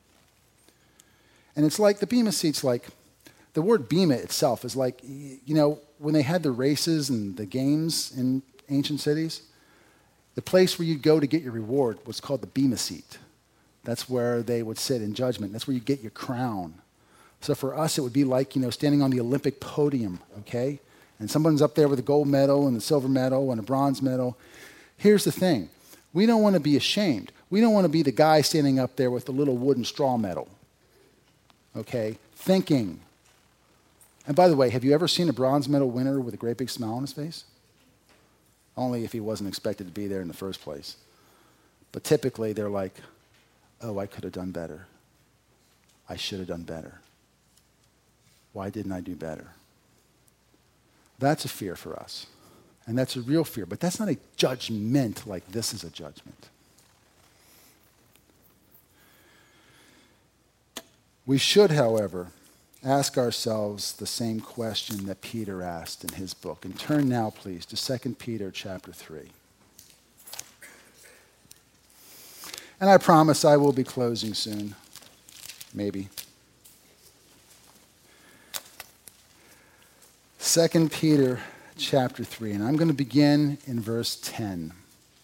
And it's like the Bema seat's like, the word Bema itself is like, you know, when they had the races and the games in ancient cities, the place where you'd go to get your reward was called the Bema seat. That's where they would sit in judgment. That's where you get your crown. So for us, it would be like, you know, standing on the Olympic podium, okay? And someone's up there with a gold medal and a silver medal and a bronze medal. Here's the thing. We don't want to be ashamed. We don't want to be the guy standing up there with the little wooden straw medal, okay? Thinking. And by the way, have you ever seen a bronze medal winner with a great big smile on his face? Only if he wasn't expected to be there in the first place. But typically they're like, oh, I could have done better. I should have done better. Why didn't I do better? That's a fear for us. And that's a real fear. But that's not a judgment like this is a judgment. We should, however, ask ourselves the same question that Peter asked in his book. And turn now, please, to Second Peter chapter three. And I promise I will be closing soon. Maybe. Second Peter chapter three, and I'm going to begin in verse ten.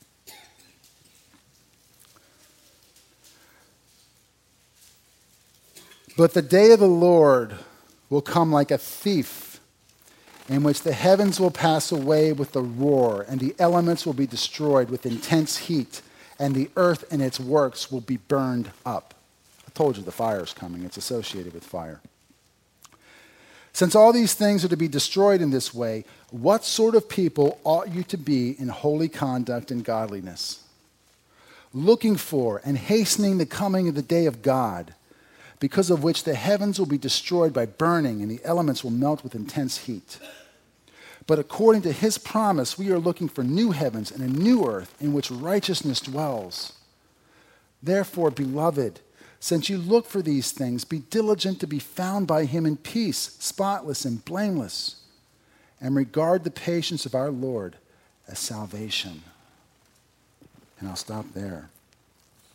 But the day of the Lord will come like a thief, in which the heavens will pass away with a roar, and the elements will be destroyed with intense heat, and the earth and its works will be burned up. I told you the fire is coming. It's associated with fire. Since all these things are to be destroyed in this way, what sort of people ought you to be in holy conduct and godliness, looking for and hastening the coming of the day of God, because of which the heavens will be destroyed by burning and the elements will melt with intense heat? But according to his promise, we are looking for new heavens and a new earth in which righteousness dwells. Therefore, beloved, since you look for these things, be diligent to be found by him in peace, spotless and blameless, and regard the patience of our Lord as salvation. And I'll stop there.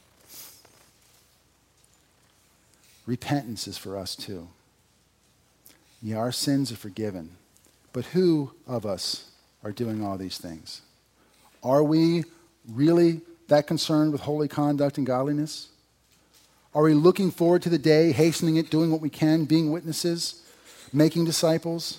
repentance is for us too. Yeah, our sins are forgiven. But who of us are doing all these things? Are we really that concerned with holy conduct and godliness? Are we looking forward to the day, hastening it, doing what we can, being witnesses, making disciples?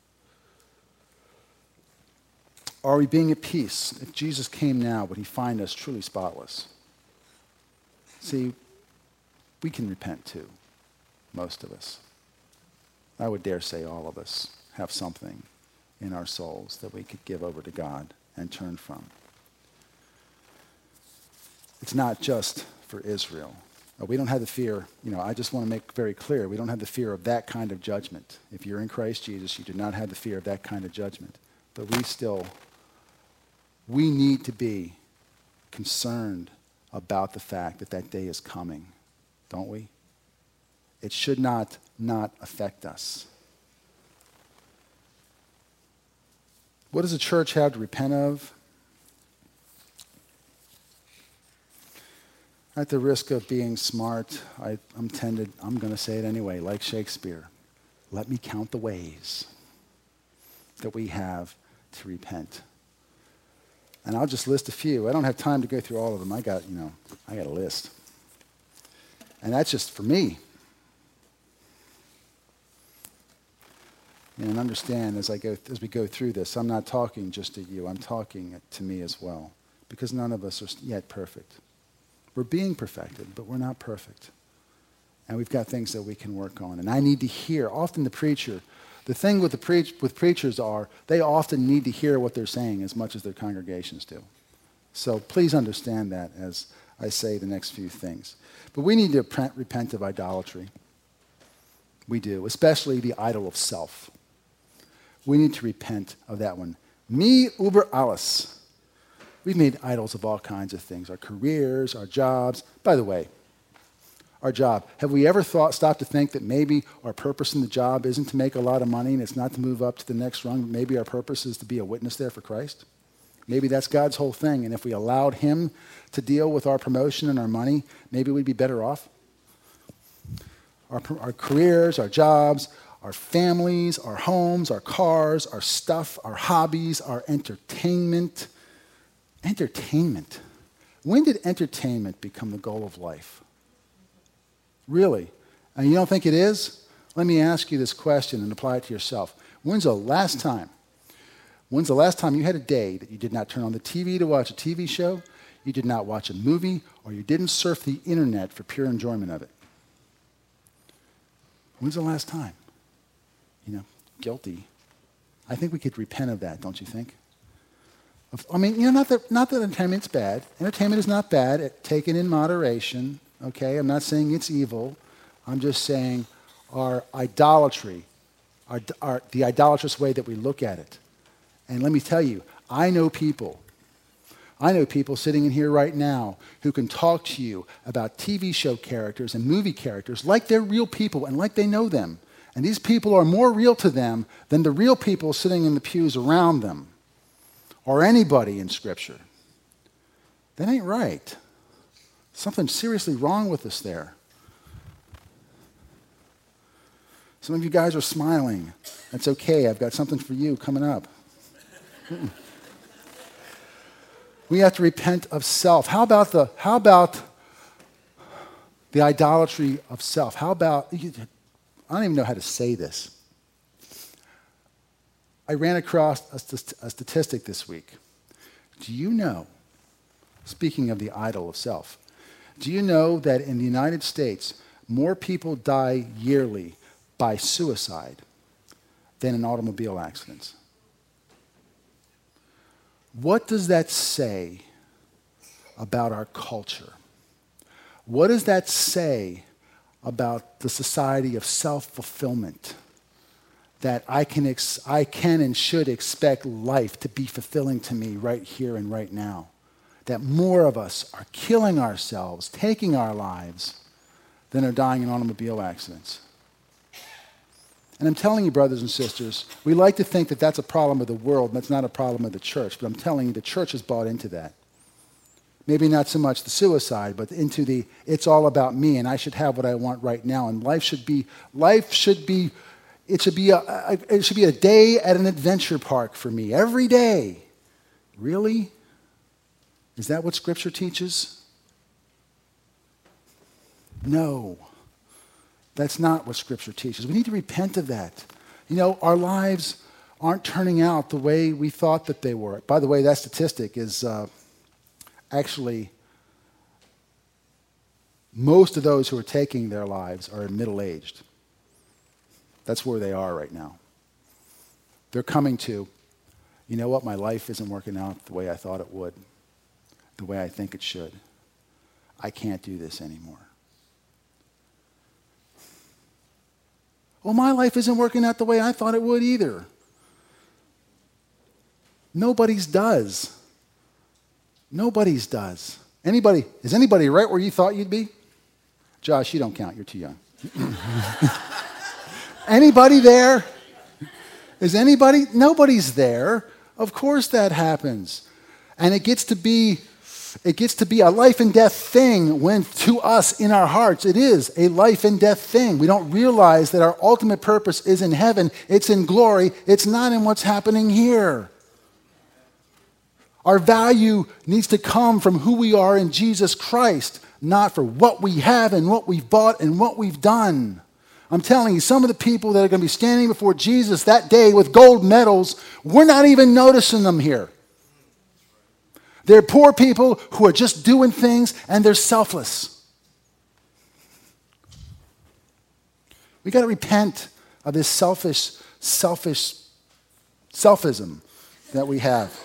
Are we being at peace? If Jesus came now, would he find us truly spotless? See, we can repent too, most of us. I would dare say all of us have something in our souls that we could give over to God and turn from. It's not just for Israel. We don't have the fear, you know, I just want to make very clear, we don't have the fear of that kind of judgment. If you're in Christ Jesus, you do not have the fear of that kind of judgment. But we still, we need to be concerned about the fact that that day is coming, don't we? It should not not affect us. What does a church have to repent of? At the risk of being smart, I, I'm tended, I'm going to say it anyway, like Shakespeare. Let me count the ways that we have to repent. And I'll just list a few. I don't have time to go through all of them. I got, you know, I got a list. And that's just for me. And understand as I go as we go through this, I'm not talking just to you. I'm talking to me as well. Because none of us are yet perfect. We're being perfected, but we're not perfect. And we've got things that we can work on. And I need to hear. Often the preacher, the thing with the preach, with preachers are they often need to hear what they're saying as much as their congregations do. So please understand that as I say the next few things. But we need to repent of idolatry. We do, especially the idol of self. We need to repent of that one. Me über alles. We've made idols of all kinds of things, our careers, our jobs. By the way, our job. Have we ever thought, stopped to think that maybe our purpose in the job isn't to make a lot of money and it's not to move up to the next rung? Maybe our purpose is to be a witness there for Christ? Maybe that's God's whole thing. And if we allowed him to deal with our promotion and our money, maybe we'd be better off. Our, our careers, our jobs, our families, our homes, our cars, our stuff, our hobbies, our entertainment. Entertainment. When did entertainment become the goal of life? Really? And you don't think it is? Let me ask you this question and apply it to yourself. When's the last time? When's the last time you had a day that you did not turn on the T V to watch a T V show, you did not watch a movie, or you didn't surf the internet for pure enjoyment of it? When's the last time? You know, guilty. I think we could repent of that, don't you think? I mean, you know, not that, not that entertainment's bad. Entertainment is not bad, taken in moderation, okay? I'm not saying it's evil. I'm just saying our idolatry, our, our, the idolatrous way that we look at it. And let me tell you, I know people, I know people sitting in here right now who can talk to you about T V show characters and movie characters like they're real people and like they know them. And these people are more real to them than the real people sitting in the pews around them or anybody in Scripture. That ain't right. Something seriously wrong with us there. Some of you guys are smiling. That's okay. I've got something for you coming up. Mm-mm. We have to repent of self. How about the, how about the idolatry of self? How about, I don't even know how to say this. I ran across a, st- a statistic this week. Do you know, speaking of the idol of self, do you know that in the United States, more people die yearly by suicide than in automobile accidents? What does that say about our culture? What does that say about the society of self-fulfillment? That I can, ex- I can and should expect life to be fulfilling to me right here and right now. That more of us are killing ourselves, taking our lives, than are dying in automobile accidents. And I'm telling you, brothers and sisters, we like to think that that's a problem of the world, and that's not a problem of the church. But I'm telling you, the church has bought into that. Maybe not so much the suicide, but into the it's all about me and I should have what I want right now. And life should be, life should be, it should be a, a it should be a day at an adventure park for me every day. Really? Is that what Scripture teaches? No. That's not what Scripture teaches. We need to repent of that. You know, our lives aren't turning out the way we thought that they were. By the way, that statistic is uh, actually most of those who are taking their lives are middle-aged. That's where they are right now. They're coming to, you know what, my life isn't working out the way I thought it would, the way I think it should. I can't do this anymore. Well, my life isn't working out the way I thought it would either. Nobody's does. Nobody's does. Anybody, is anybody right where you thought you'd be? Josh, you don't count. You're too young. Anybody there? Is anybody? Nobody's there. Of course that happens. And it gets to be It gets to be a life and death thing when to us in our hearts it is a life and death thing. We don't realize that our ultimate purpose is in heaven. It's in glory. It's not in what's happening here. Our value needs to come from who we are in Jesus Christ, not for what we have and what we've bought and what we've done. I'm telling you, some of the people that are going to be standing before Jesus that day with gold medals, we're not even noticing them here. They're poor people who are just doing things and they're selfless. We got to repent of this selfish, selfish, selfism that we have.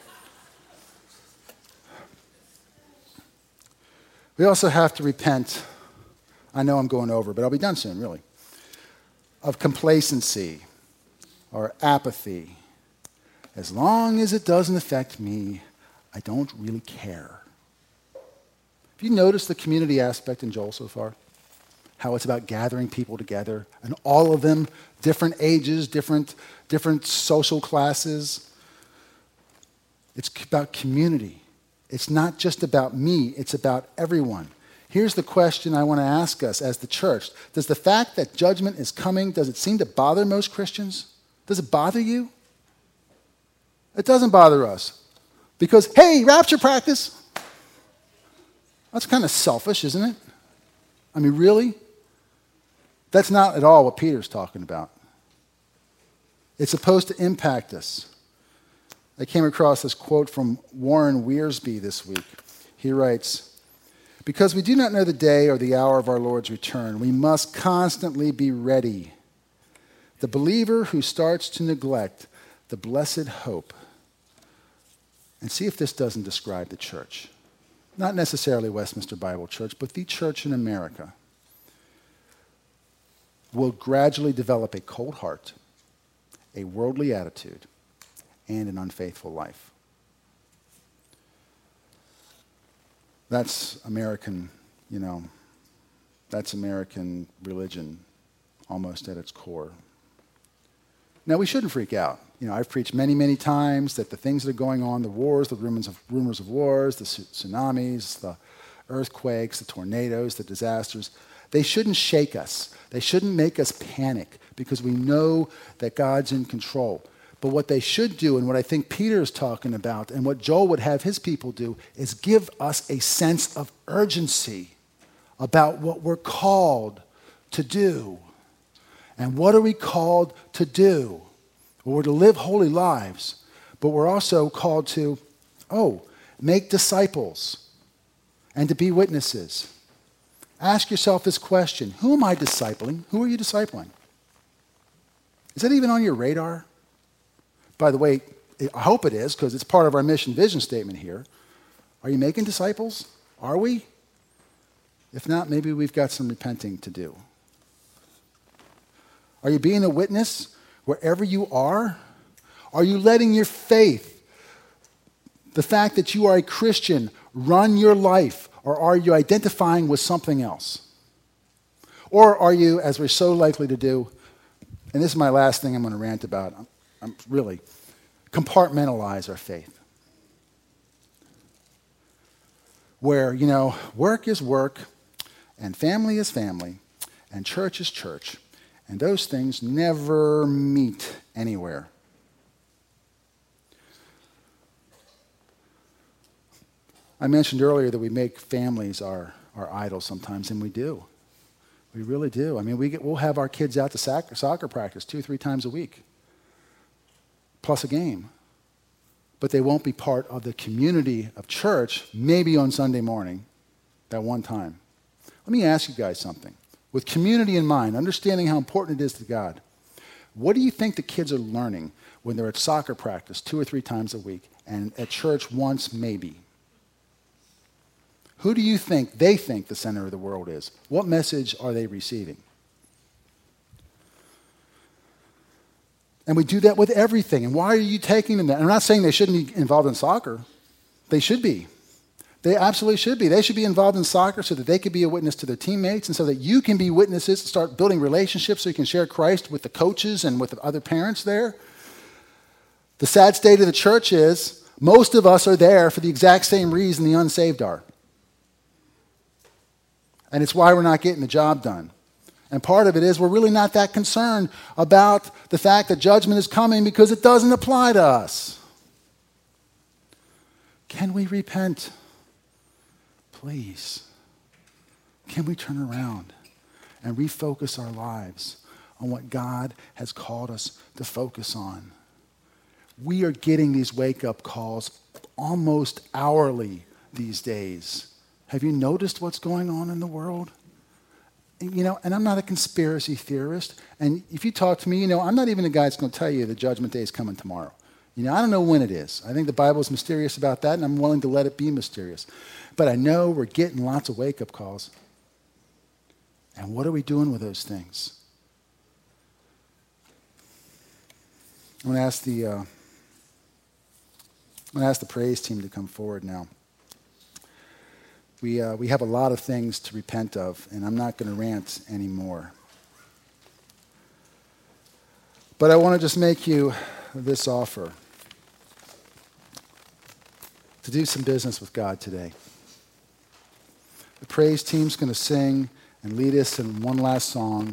We also have to repent, I know I'm going over, but I'll be done soon, really, of complacency or apathy. As long as it doesn't affect me, I don't really care. Have you noticed the community aspect in Joel so far? How it's about gathering people together, and all of them, different ages, different, different social classes. It's about community. It's not just about me, it's about everyone. Here's the question I want to ask us as the church. Does the fact that judgment is coming, does it seem to bother most Christians? Does it bother you? It doesn't bother us. Because, hey, rapture practice. That's kind of selfish, isn't it? I mean, really? That's not at all what Peter's talking about. It's supposed to impact us. I came across this quote from Warren Wiersbe this week. He writes, "Because we do not know the day or the hour of our Lord's return, we must constantly be ready. The believer who starts to neglect the blessed hope," and see if this doesn't describe the church. Not necessarily Westminster Bible Church, but the church in America, will gradually develop a cold heart, a worldly attitude, and an unfaithful life. That's American, you know, that's American religion almost at its core. Now, we shouldn't freak out. You know, I've preached many, many times that the things that are going on, the wars, the rumors of, rumors of wars, the tsunamis, the earthquakes, the tornadoes, the disasters, they shouldn't shake us. They shouldn't make us panic because we know that God's in control. But what they should do, and what I think Peter is talking about, and what Joel would have his people do, is give us a sense of urgency about what we're called to do. And what are we called to do? Well, we're to live holy lives, but we're also called to, oh, make disciples and to be witnesses. Ask yourself this question: who am I discipling? Who are you discipling? Is that even on your radar? By the way, I hope it is, because it's part of our mission vision statement here. Are you making disciples? Are we? If not, maybe we've got some repenting to do. Are you being a witness wherever you are? Are you letting your faith, the fact that you are a Christian, run your life, or are you identifying with something else? Or are you, as we're so likely to do, and this is my last thing I'm going to rant about, I'm, I'm really, compartmentalize our faith. where, you know, work is work, and family is family, and church is church, and those things never meet anywhere. I mentioned earlier that we make families our, our idols sometimes, and we do. We really do. I mean, we get, we'll have our kids out to soccer, soccer practice two, three times a week, plus a game. But they won't be part of the community of church, maybe on Sunday morning, that one time. Let me ask you guys something. With community in mind, understanding how important it is to God, what do you think the kids are learning when they're at soccer practice two or three times a week and at church once maybe? Who do you think they think the center of the world is? What message are they receiving? And we do that with everything. And why are you taking them there? I'm not saying they shouldn't be involved in soccer. They should be. They absolutely should be. They should be involved in soccer so that they can be a witness to their teammates and so that you can be witnesses, start building relationships so you can share Christ with the coaches and with the other parents there. The sad state of the church is most of us are there for the exact same reason the unsaved are. And it's why we're not getting the job done. And part of it is we're really not that concerned about the fact that judgment is coming because it doesn't apply to us. Can we repent? Please. Can we turn around and refocus our lives on what God has called us to focus on? We are getting these wake-up calls almost hourly these days. Have you noticed what's going on in the world? You know, and I'm not a conspiracy theorist. And if you talk to me, you know, I'm not even the guy that's going to tell you the judgment day is coming tomorrow. You know, I don't know when it is. I think the Bible is mysterious about that, and I'm willing to let it be mysterious. But I know we're getting lots of wake-up calls. And what are we doing with those things? I'm going to ask the, uh, I'm going to ask the praise team to come forward now. We, uh, we have a lot of things to repent of, and I'm not going to rant anymore. But I want to just make you this offer to do some business with God today. The praise team's going to sing and lead us in one last song.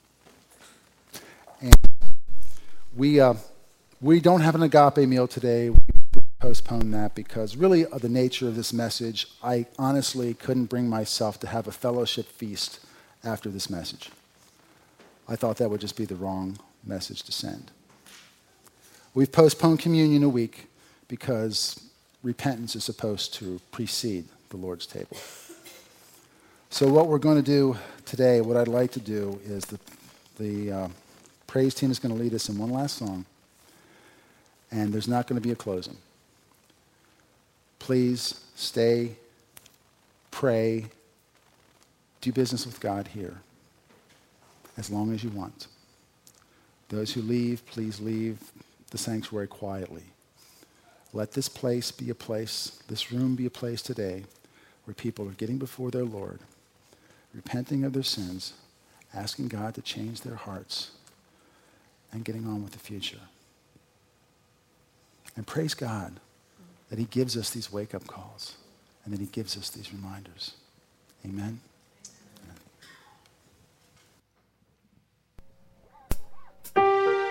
And we, uh, we don't have an agape meal today. Postpone that because really of the nature of this message, I honestly couldn't bring myself to have a fellowship feast after this message. I thought that would just be the wrong message to send. We've postponed communion a week because repentance is supposed to precede the Lord's table. So what we're going to do today, what I'd like to do is the, the uh, praise team is going to lead us in one last song, and there's not going to be a closing. Please stay, pray, do business with God here as long as you want. Those who leave, please leave the sanctuary quietly. Let this place be a place, this room be a place today where people are getting before their Lord, repenting of their sins, asking God to change their hearts, and getting on with the future. And praise God that he gives us these wake-up calls and that he gives us these reminders. Amen.